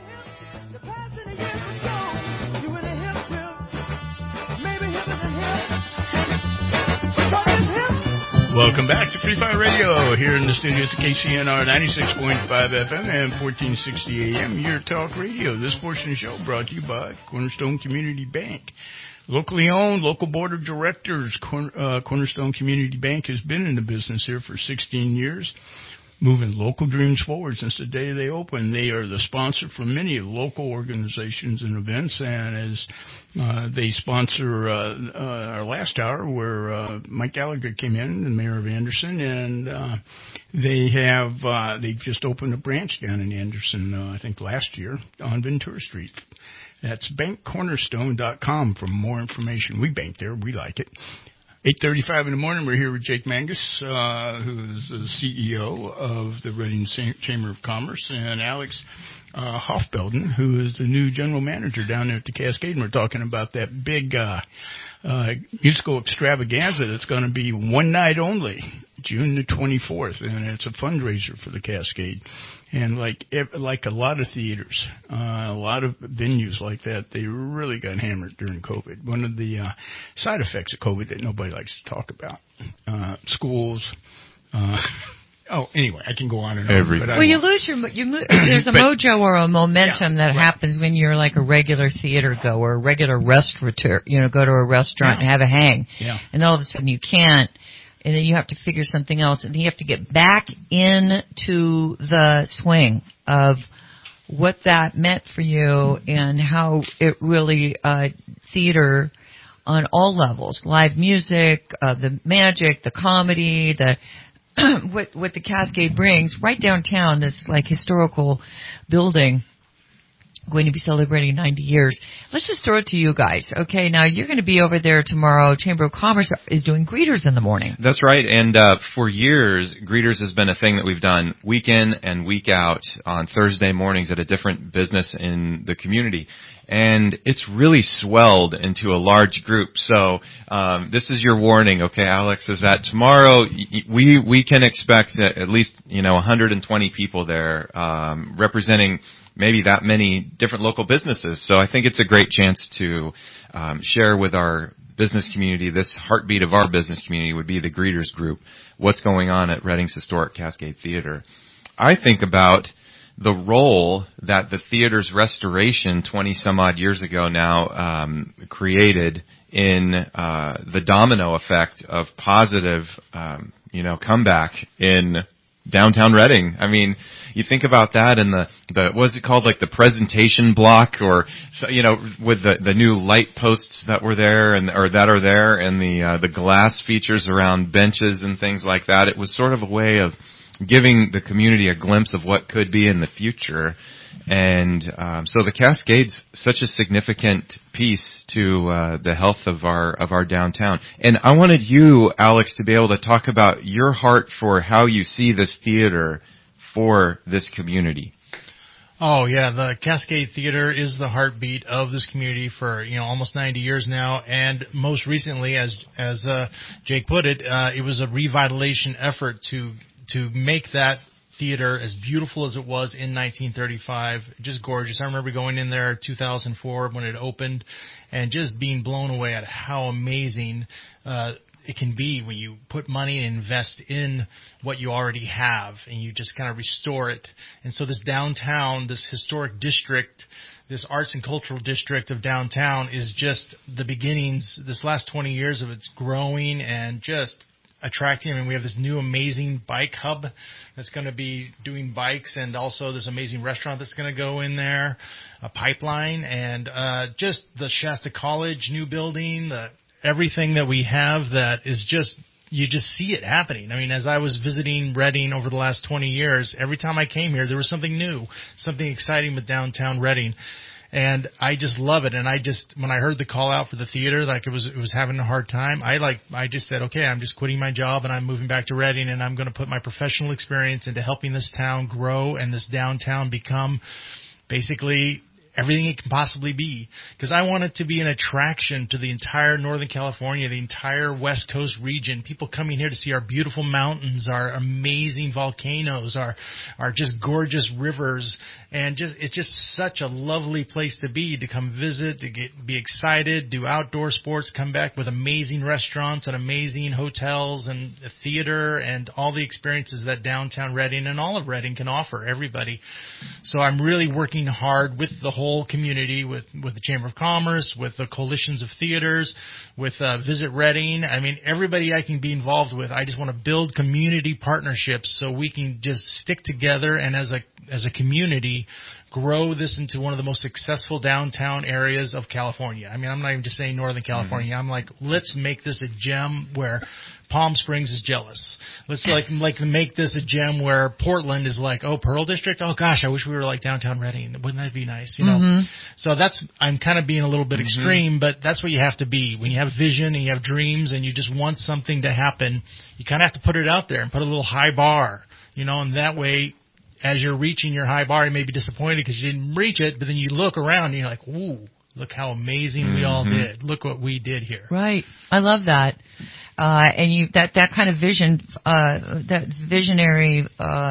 Welcome back to Free Fire Radio here in the studios of KCNR 96.5 FM and 1460 AM, your talk radio. This portion of the show brought to you by Cornerstone Community Bank. Locally owned, local board of directors. Cornerstone Community Bank has been in the business here for 16 years, moving local dreams forward since the day they opened. They are the sponsor for many local organizations and events, and as they sponsor our last hour where Mike Gallagher came in, the mayor of Anderson, and they've just opened a branch down in Anderson, I think last year, on Ventura Street. That's bankcornerstone.com for more information. We bank there. We like it. 8:35 in the morning, we're here with Jake Mangus, who's the CEO of the Reading Chamber of Commerce, and Alex Hoffbelden, who is the new general manager down there at the Cascade. And we're talking about that big musical extravaganza that's going to be one night only, June the 24th, and it's a fundraiser for the Cascade. And like a lot of theaters, a lot of venues like that, they really got hammered during COVID. One of the side effects of COVID that nobody likes to talk about, schools. Anyway, I can go on and on. But you lose there's a mojo or a momentum that happens when you're like a regular theater goer, a regular restaurateur, go to a restaurant and have a hang. Yeah. And all of a sudden you can't. And then you have to figure something else, and then you have to get back into the swing of what that meant for you and how it really theater on all levels, live music, the magic, the comedy, the what the Cascade brings right downtown. This like historical building. Going to be celebrating 90 years. Let's just throw it to you guys. Okay, now you're going to be over there tomorrow. Chamber of Commerce is doing greeters in the morning. That's right, and for years, greeters has been a thing that we've done week in and week out on Thursday mornings at a different business in the community. And it's really swelled into a large group. So this is your warning, okay, Alex, is that tomorrow we can expect at least 120 people there representing maybe that many different local businesses. So I think it's a great chance to share with our business community. This heartbeat of our business community would be the greeters group. What's going on at Reading's historic Cascade Theater? I think about the role that the theater's restoration 20 some odd years ago now created in the domino effect of positive comeback in downtown Reading. I mean, you think about that and the what's it called, like the presentation block, or with the new light posts that were there and the glass features around benches and things like that. It was sort of a way of giving the community a glimpse of what could be in the future. And so the Cascade's such a significant piece to the health of our downtown. And I wanted you, Alex, to be able to talk about your heart for how you see this theater for this community. Oh yeah, the Cascade Theater is the heartbeat of this community for almost 90 years now, and most recently, as Jake put it, it was a revitalization effort to make that theater as beautiful as it was in 1935. Just gorgeous. I remember going in there 2004 when it opened and just being blown away at how amazing it can be when you put money and invest in what you already have and you just kind of restore it. And so this downtown, this historic district, this arts and cultural district of downtown is just the beginnings, this last 20 years of its growing and just attracting. And we have this new amazing bike hub that's going to be doing bikes, and also this amazing restaurant that's going to go in there, a pipeline, and just the Shasta College new building, everything that we have that is just, you just see it happening. I mean, as I was visiting Reading over the last 20 years, every time I came here, there was something new, something exciting with downtown Reading. And I just love it. And when I heard the call out for the theater, like it was having a hard time, I just said, okay, I'm just quitting my job and I'm moving back to Reading, and I'm going to put my professional experience into helping this town grow and this downtown become basically everything it can possibly be, because I want it to be an attraction to the entire Northern California, the entire West Coast region. People coming here to see our beautiful mountains, our amazing volcanoes, our just gorgeous rivers, and it's just such a lovely place to be, to come visit, to be excited, do outdoor sports, come back with amazing restaurants and amazing hotels and a theater and all the experiences that downtown Reading and all of Reading can offer everybody. So I'm really working hard with the whole community, with the Chamber of Commerce, with the coalitions of theaters, with Visit Reading. I mean, everybody I can be involved with. I just want to build community partnerships so we can just stick together and as a community grow this into one of the most successful downtown areas of California. I mean, I'm not even just saying Northern California. I'm like, let's make this a gem where Palm Springs is jealous. Let's like make this a gem where Portland is like, oh, Pearl District? Oh gosh, I wish we were like downtown Reading. Wouldn't that be nice? You know? So I'm kind of being a little bit extreme, but that's what you have to be. When you have vision and you have dreams and you just want something to happen, you kind of have to put it out there and put a little high bar, you know, and that way, as you're reaching your high bar, you may be disappointed because you didn't reach it, but then you look around and you're like, ooh, look how amazing we all did. Look what we did here. Right. I love that. And that kind of vision, that visionary,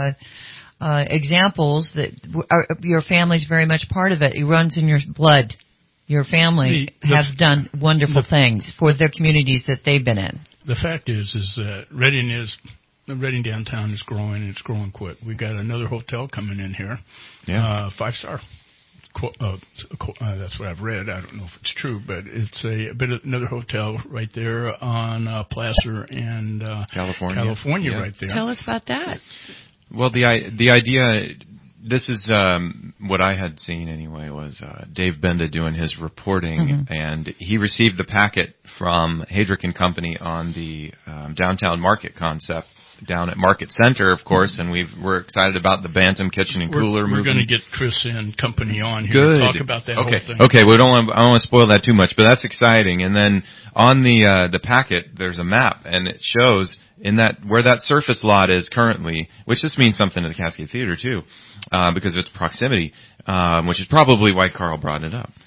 examples that your family's very much part of it. It runs in your blood. Your family have done wonderful things for their communities that they've been in. The fact is that Reading downtown is growing, and it's growing quick. We got another hotel coming in here, 5-star. That's what I've read. I don't know if it's true, but it's another hotel right there on Placer and California right there. Tell us about that. Well, the idea, this is what I had seen anyway, was Dave Benda doing his reporting, and he received the packet from Heydrich and Company on the downtown market concept down at Market Center, of course, and we're excited about the Bantam Kitchen and Cooler moving. We're going to get Chris and Company on here to talk about that whole thing. Okay, I don't want to spoil that too much, but that's exciting. And then on the packet, there's a map, and it shows in that where that surface lot is currently, which this means something to the Cascade Theater too, because of its proximity, which is probably why Carl brought it up.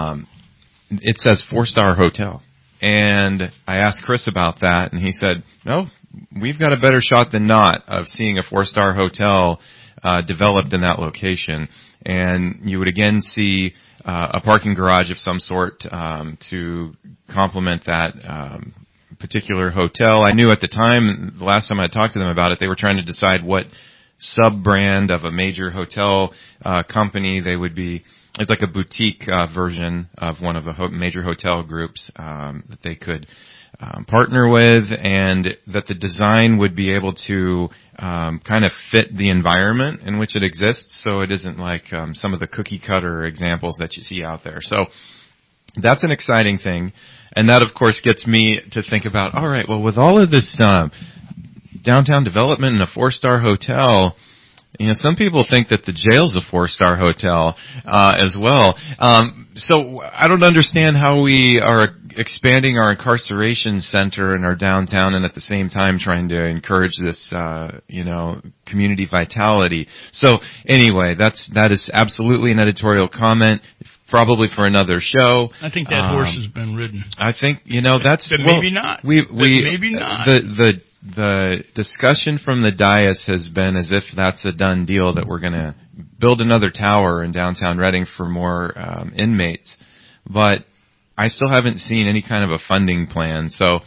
It says 4-star hotel. And I asked Chris about that, and he said, no, we've got a better shot than not of seeing a 4-star hotel developed in that location. And you would again see a parking garage of some sort to complement that particular hotel. I knew at the time, the last time I talked to them about it, they were trying to decide what sub-brand of a major hotel company they would be. It's like a boutique version of one of the major hotel groups that they could partner with, and that the design would be able to kind of fit the environment in which it exists, so it isn't like some of the cookie-cutter examples that you see out there. So that's an exciting thing, and that, of course, gets me to think about, all right, well, with all of this downtown development and a 4-star hotel, you know, some people think that the jail's a 4-star hotel as well. So I don't understand how we are expanding our incarceration center in our downtown and at the same time trying to encourage this, community vitality. So anyway, that is absolutely an editorial comment, probably for another show. I think that horse has been ridden. I think, that's... But maybe not. Maybe not. The discussion from the dais has been as if that's a done deal, that we're going to build another tower in downtown Reading for more inmates. But I still haven't seen any kind of a funding plan. So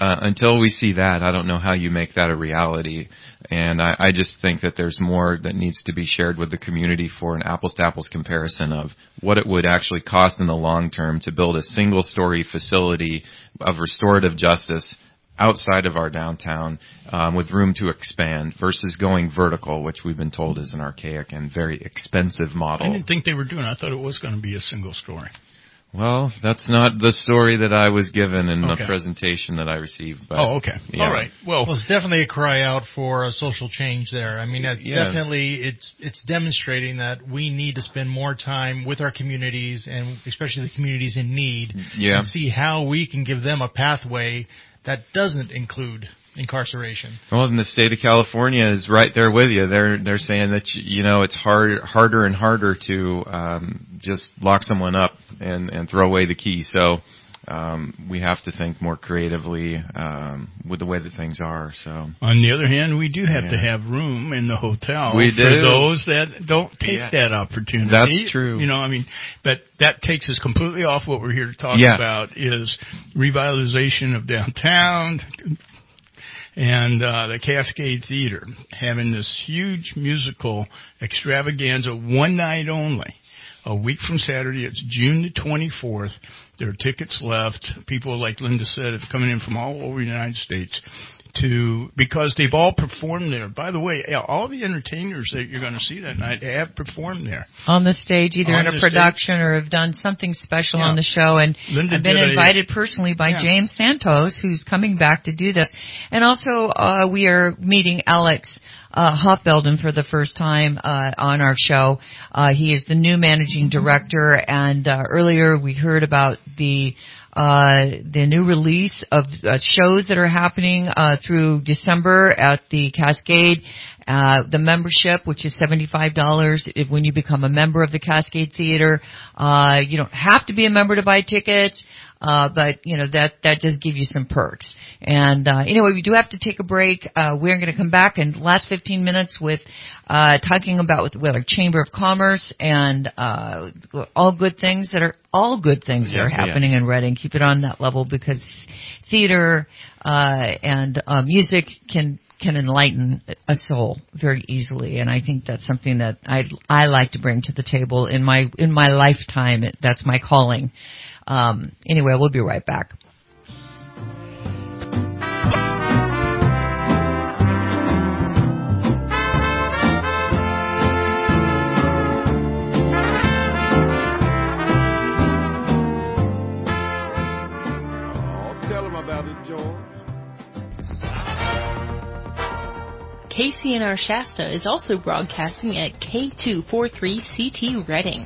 until we see that, I don't know how you make that a reality. And I just think that there's more that needs to be shared with the community for an apples-to-apples comparison of what it would actually cost in the long term to build a single-story facility of restorative justice outside of our downtown with room to expand versus going vertical, which we've been told is an archaic and very expensive model. I didn't think they were doing it. I thought it was going to be a single story. Well, that's not the story that I was given in the presentation that I received. But, okay. Yeah. All right. Well, it's definitely a cry out for a social change there. I mean, definitely it's demonstrating that we need to spend more time with our communities, and especially the communities in need, and see how we can give them a pathway that doesn't include incarceration. Well, and the state of California is right there with you. They're saying that it's harder and harder to just lock someone up and throw away the key. So we have to think more creatively with the way that things are. So on the other hand, we do have to have room in the hotel for those that don't take that opportunity. That's true. But that takes us completely off what we're here to talk about is revitalization of downtown. And the Cascade Theater having this huge musical extravaganza, one night only, a week from Saturday. It's June the 24th. There are tickets left. People, like Linda said, are coming in from all over the United States because they've all performed there. By the way, all the entertainers that you're going to see that night have performed there. On the stage, either in a production or have done something special on the show. And Linda I've been invited personally by James Santos, who's coming back to do this. And also, we are meeting Alex Hoff-Belden for the first time on our show. He is the new managing director, and earlier we heard about the new release of shows that are happening through December at the Cascade. The membership, which is $75 when you become a member of the Cascade Theater. You don't have to be a member to buy tickets, but that just gives you some perks. And anyway, we do have to take a break. We're going to come back in the last 15 minutes with talking about with our Chamber of Commerce and all good things that are happening in Redding. Keep it on that level because theater and music can enlighten a soul very easily, and I think that's something that I like to bring to the table in my lifetime. That's my calling. Anyway, we'll be right back. KCNR Shasta is also broadcasting at K243CT Redding.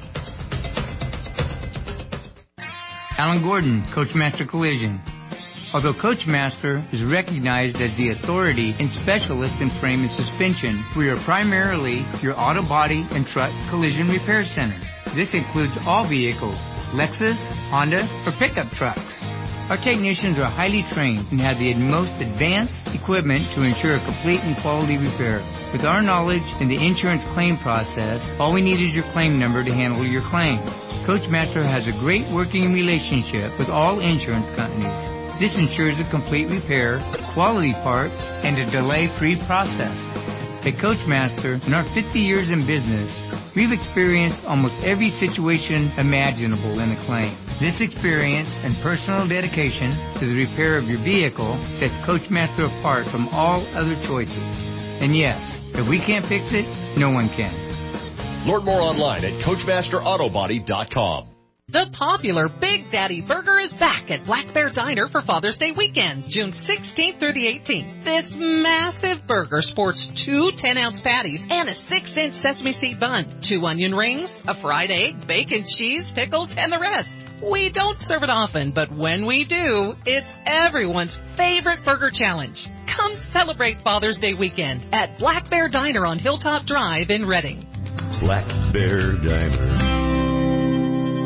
Alan Gordon, Coachmaster Collision. Although Coachmaster is recognized as the authority and specialist in frame and suspension, we are primarily your auto body and truck collision repair center. This includes all vehicles, Lexus, Honda, or pickup trucks. Our technicians are highly trained and have the most advanced equipment to ensure a complete and quality repair. With our knowledge in the insurance claim process, all we need is your claim number to handle your claim. Coachmaster has a great working relationship with all insurance companies. This ensures a complete repair, quality parts, and a delay-free process. At Coachmaster, in our 50 years in business, we've experienced almost every situation imaginable in a claim. This experience and personal dedication to the repair of your vehicle sets Coachmaster apart from all other choices. And yes, if we can't fix it, no one can. Learn more online at CoachmasterAutoBody.com. The popular Big Daddy Burger is back at Black Bear Diner for Father's Day weekend, June 16th through the 18th. This massive burger sports 2 10-ounce patties and a 6-inch sesame seed bun, 2 onion rings, a fried egg, bacon, cheese, pickles, and the rest. We don't serve it often, but when we do, it's everyone's favorite burger challenge. Come celebrate Father's Day weekend at Black Bear Diner on Hilltop Drive in Redding. Black Bear Diner.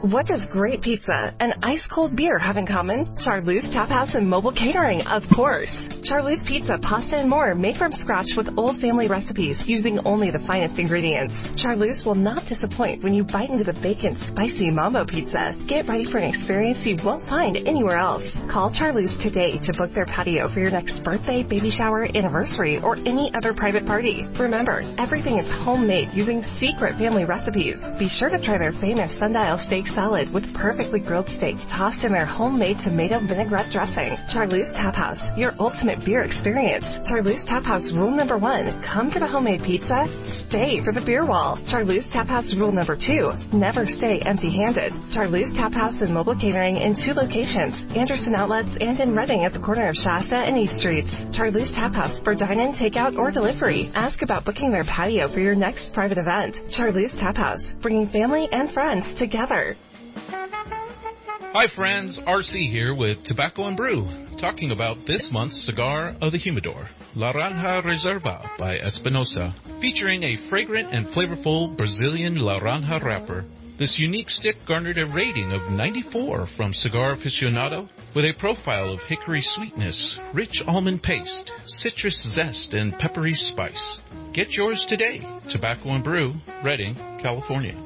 What does great pizza and ice-cold beer have in common? Charleuse Tap House and mobile catering, of course. Charleuse Pizza, pasta, and more made from scratch with old family recipes using only the finest ingredients. Charleuse will not disappoint when you bite into the bacon spicy mambo pizza. Get ready for an experience you won't find anywhere else. Call Charleuse today to book their patio for your next birthday, baby shower, anniversary, or any other private party. Remember, everything is homemade using secret family recipes. Be sure to try their famous sundial steak salad with perfectly grilled steak tossed in their homemade tomato vinaigrette dressing. Charleuse Tap House, your ultimate beer experience. Charleuse Tap House rule number 1, come for the homemade pizza, stay for the beer wall. Charleuse Tap House rule number 2, never stay empty-handed. Charleuse Tap House and mobile catering in 2 locations, Anderson Outlets and in Reading at the corner of Shasta and East Streets. Charleuse Tap House for dine-in, takeout, or delivery. Ask about booking their patio for your next private event. Charleuse Tap House, bringing family and friends together. Hi friends, RC here with Tobacco and Brew, talking about this month's cigar of the humidor, Laranja Reserva by Espinosa, featuring a fragrant and flavorful Brazilian Laranja wrapper. This unique stick garnered a rating of 94 from Cigar Aficionado, with a profile of hickory sweetness, rich almond paste, citrus zest, and peppery spice. Get yours today. Tobacco and Brew, Redding, California.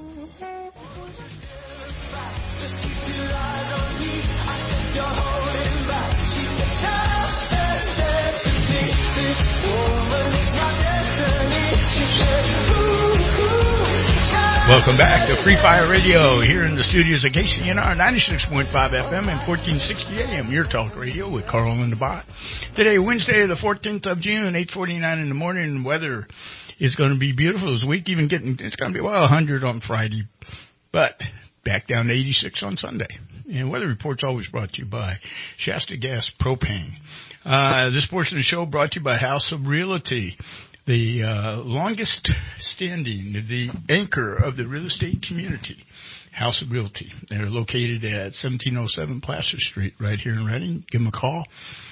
Welcome back to Free Fire Radio here in the studios of KCNR 96.5 FM and 1460 AM, your talk radio with Carl and the Bot. Today, Wednesday, the 14th of June, 8:49 in the morning, and weather is going to be beautiful this week. It's going to be 100 on Friday, but back down to 86 on Sunday. And weather report's always brought to you by Shasta Gas Propane. This portion of the show brought to you by House of Realty, the longest standing, the anchor of the real estate community, House of Realty. They're located at 1707 Placer Street right here in Reading. Give them a call,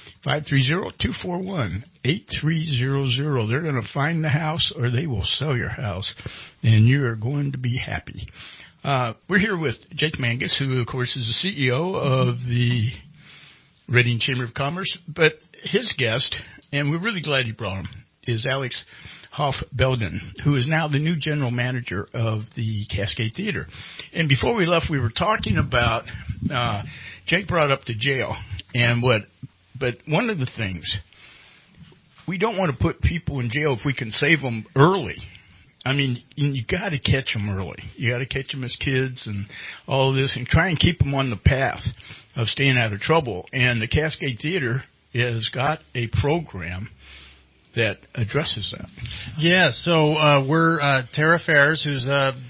530-241-8300. They're going to find the house or they will sell your house, and you are going to be happy. We're here with Jake Mangus, who, of course, is the CEO of the Reading Chamber of Commerce. But his guest, and we're really glad you brought him, is Alex Hoff-Belden, who is now the new general manager of the Cascade Theater. And before we left, we were talking about, Jake brought up the jail, but one of the things, we don't want to put people in jail if we can save them early. I mean, you got to catch them early. You got to catch them as kids and all of this, and try and keep them on the path of staying out of trouble. And the Cascade Theater has got a program that addresses that. Yeah, so we're Tara Ferris, who's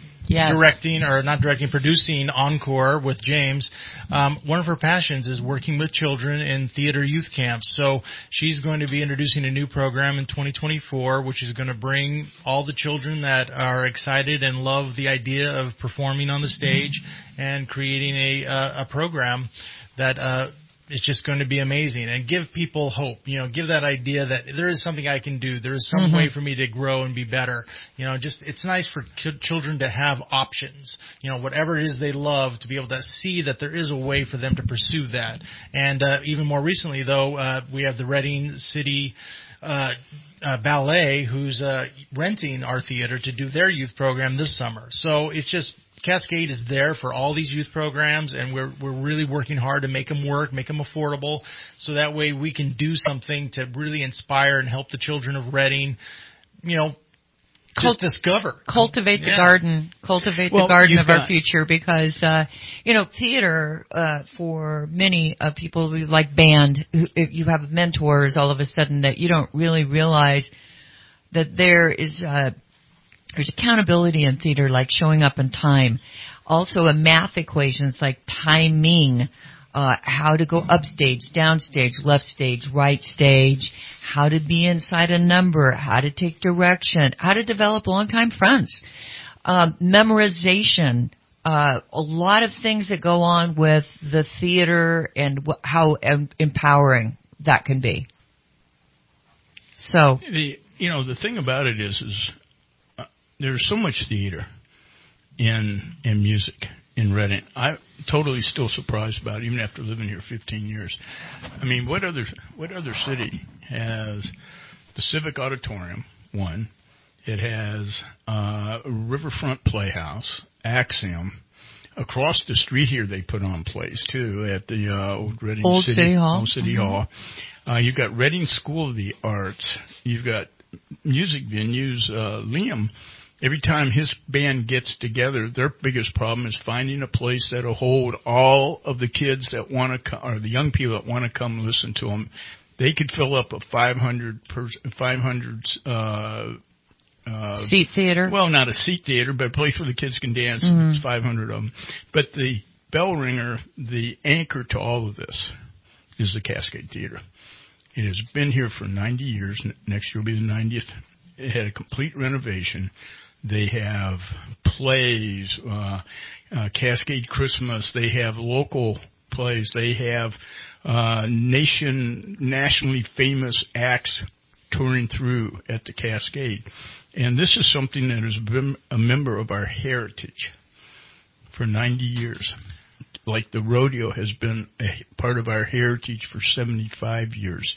producing Encore with James. One of her passions is working with children in theater youth camps. So she's going to be introducing a new program in 2024, which is going to bring all the children that are excited and love the idea of performing on the stage and creating a program that it's just going to be amazing, and give people hope. Give that idea that there is something I can do. There is some way for me to grow and be better. It's nice for children to have options. Whatever it is they love, to be able to see that there is a way for them to pursue that. And even more recently, though, we have the Reading City Ballet, who's renting our theater to do their youth program this summer. So it's just, Cascade is there for all these youth programs, and we're really working hard to make them work, make them affordable, so that way we can do something to really inspire and help the children of Reading, just discover. Cultivate the garden. Cultivate the garden of our future, because, theater, for many people who like band, if you have mentors all of a sudden, that you don't really realize that there's accountability in theater, like showing up in time. Also, a math equations like timing, how to go upstage, downstage, left stage, right stage, how to be inside a number, how to take direction, how to develop longtime friends, memorization, a lot of things that go on with the theater and how empowering that can be. So, the thing about it is there's so much theater in music, in Reading. I'm totally still surprised about it, even after living here 15 years. I mean, what other city has the Civic Auditorium, one? It has Riverfront Playhouse, Axiom. Across the street here, they put on plays, too, at the Old Reading City Hall. Old City Hall. You've got Reading School of the Arts. You've got music venues. Liam, every time his band gets together, their biggest problem is finding a place that'll hold all of the kids that want to or the young people that want to come listen to them. They could fill up a 500 seat theater. Well, not a seat theater, but a place where the kids can dance. Mm-hmm. It's 500 of them. But the bell ringer, the anchor to all of this, is the Cascade Theater. It has been here for 90 years. Next year will be the 90th. It had a complete renovation. They have plays, Cascade Christmas. They have local plays. They have nationally famous acts touring through at the Cascade. And this is something that has been a member of our heritage for 90 years. Like the rodeo has been a part of our heritage for 75 years.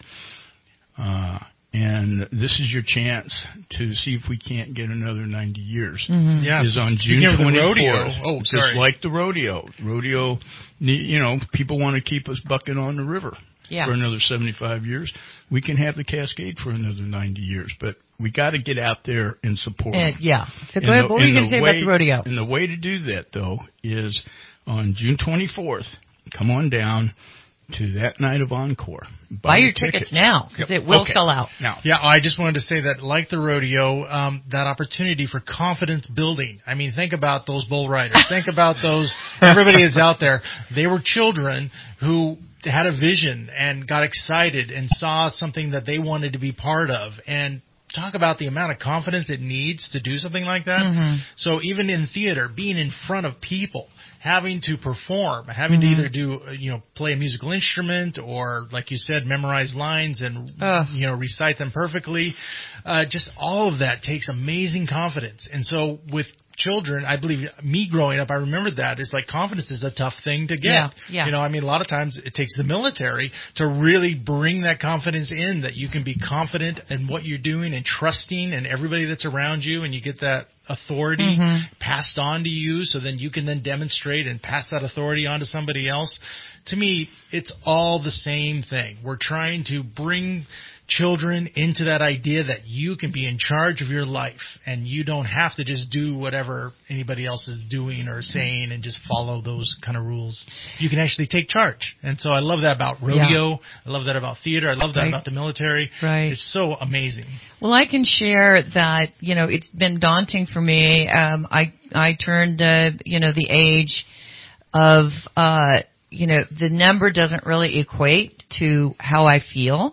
And this is your chance to see if we can't get another 90 years. Mm-hmm. Yeah, is on June 24th. Just like the rodeo. Rodeo, people want to keep us bucking on the river for another 75 years. We can have the Cascade for another 90 years, but we got to get out there and support them. Yeah. So go ahead. What were you going to say about the rodeo? And the way to do that, though, is on June 24th, come on down to that night of Encore. Buy your tickets now, because it will sell out. Now. Yeah, I just wanted to say that, like the rodeo, that opportunity for confidence building. I mean, think about those bull riders. Think about everybody that's out there. They were children who had a vision and got excited and saw something that they wanted to be part of. And talk about the amount of confidence it needs to do something like that. Mm-hmm. So even in theater, being in front of people, having to perform, having to either play a musical instrument or, like you said, memorize lines and, recite them perfectly. Just all of that takes amazing confidence. And so with children, I believe me growing up, I remembered that. It's like confidence is a tough thing to get. Yeah. A lot of times it takes the military to really bring that confidence in, that you can be confident in what you're doing and trusting in everybody that's around you, and you get that authority passed on to you, so then you can then demonstrate and pass that authority on to somebody else. To me, it's all the same thing. We're trying to bring children into that idea that you can be in charge of your life and you don't have to just do whatever anybody else is doing or saying and just follow those kind of rules. You can actually take charge. And so I love that about rodeo. Yeah. I love that about theater. I love that about the military. Right. It's so amazing. Well, I can share that, it's been daunting for me. I turned, the age of, the number doesn't really equate to how I feel.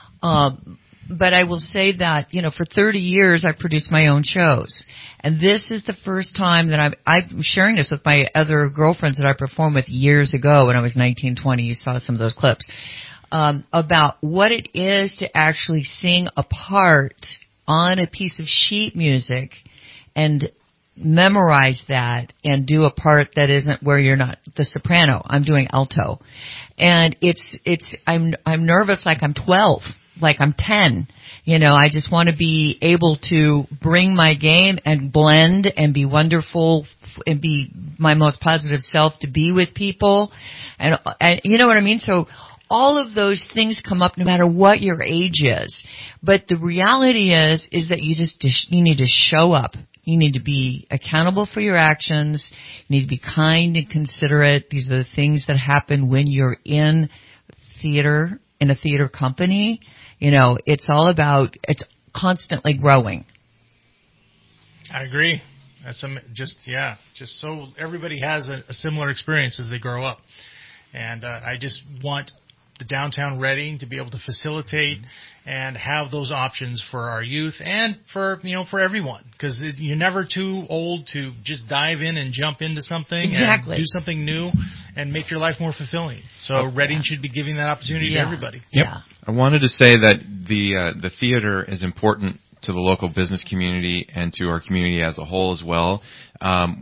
But I will say that, for 30 years I produced my own shows. And this is the first time that I'm sharing this with my other girlfriends that I performed with years ago when I was 19, 20. You saw some of those clips. About what it is to actually sing a part on a piece of sheet music and memorize that and do a part that isn't where you're not the soprano. I'm doing alto. And I'm nervous like I'm 12. Like I'm 10, I just want to be able to bring my game and blend and be wonderful and be my most positive self to be with people. And you know what I mean? So all of those things come up no matter what your age is. But the reality is that you need to show up. You need to be accountable for your actions. You need to be kind and considerate. These are the things that happen when you're in theater, in a theater company. It's constantly growing. I agree. That's just so everybody has a similar experience as they grow up. And I just want the downtown Reading to be able to facilitate and have those options for our youth and for everyone, because you're never too old to just dive in and jump into something and do something new and make your life more fulfilling. So Reading should be giving that opportunity to everybody. Yep. Yeah. I wanted to say that the theater is important to the local business community and to our community as a whole as well.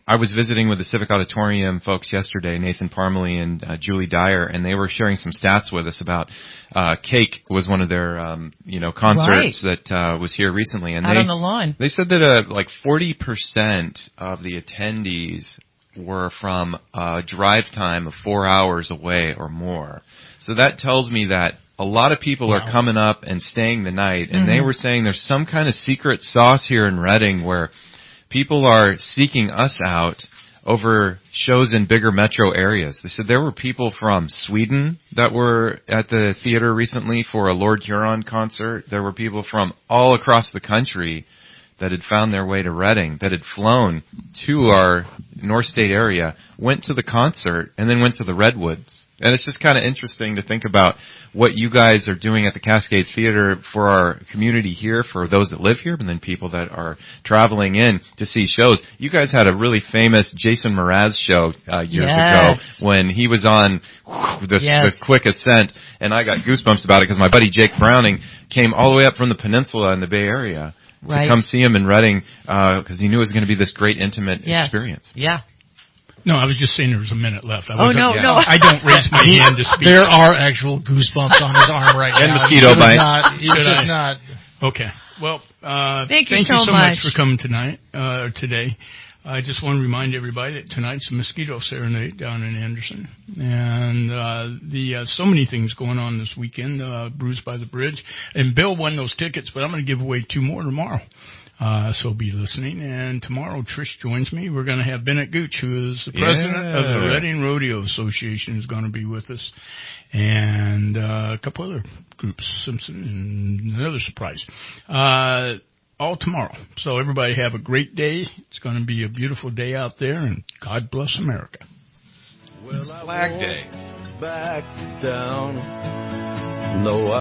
I was visiting with the Civic Auditorium folks yesterday, Nathan Parmalee and Julie Dyer, and they were sharing some stats with us about Cake was one of their concerts that was here recently, and out on the lawn. They said that like 40% of the attendees were from a drive time of 4 hours away or more. So that tells me that a lot of people are coming up and staying the night, and they were saying there's some kind of secret sauce here in Reading where people are seeking us out over shows in bigger metro areas. They said there were people from Sweden that were at the theater recently for a Lord Huron concert. There were people from all across the country that had found their way to Reading, that had flown to our North State area, went to the concert, and then went to the Redwoods. And it's just kind of interesting to think about what you guys are doing at the Cascade Theater for our community here, for those that live here, and then people that are traveling in to see shows. You guys had a really famous Jason Mraz show years ago when he was on the Quick Ascent, and I got goosebumps about it because my buddy Jake Browning came all the way up from the peninsula in the Bay Area to come see him in Reading because he knew it was going to be this great intimate experience. Yeah. No, I was just saying there was a minute left. No. I don't raise my hand to speak. There are actual goosebumps on his arm right now. And mosquito bites. He's just not. Okay. Well, thank you so much for coming today. I just want to remind everybody that tonight's the Mosquito Serenade down in Anderson. And so many things going on this weekend, Brews by the Bridge. And Bill won those tickets, but I'm going to give away 2 more tomorrow. So be listening. And tomorrow, Trish joins me. We're going to have Bennett Gooch, who is the president of the Reading Rodeo Association, is going to be with us. And a couple other groups, Simpson, and another surprise. All tomorrow. So everybody have a great day. It's going to be a beautiful day out there, and God bless America. It's Flag Day. Back down. No,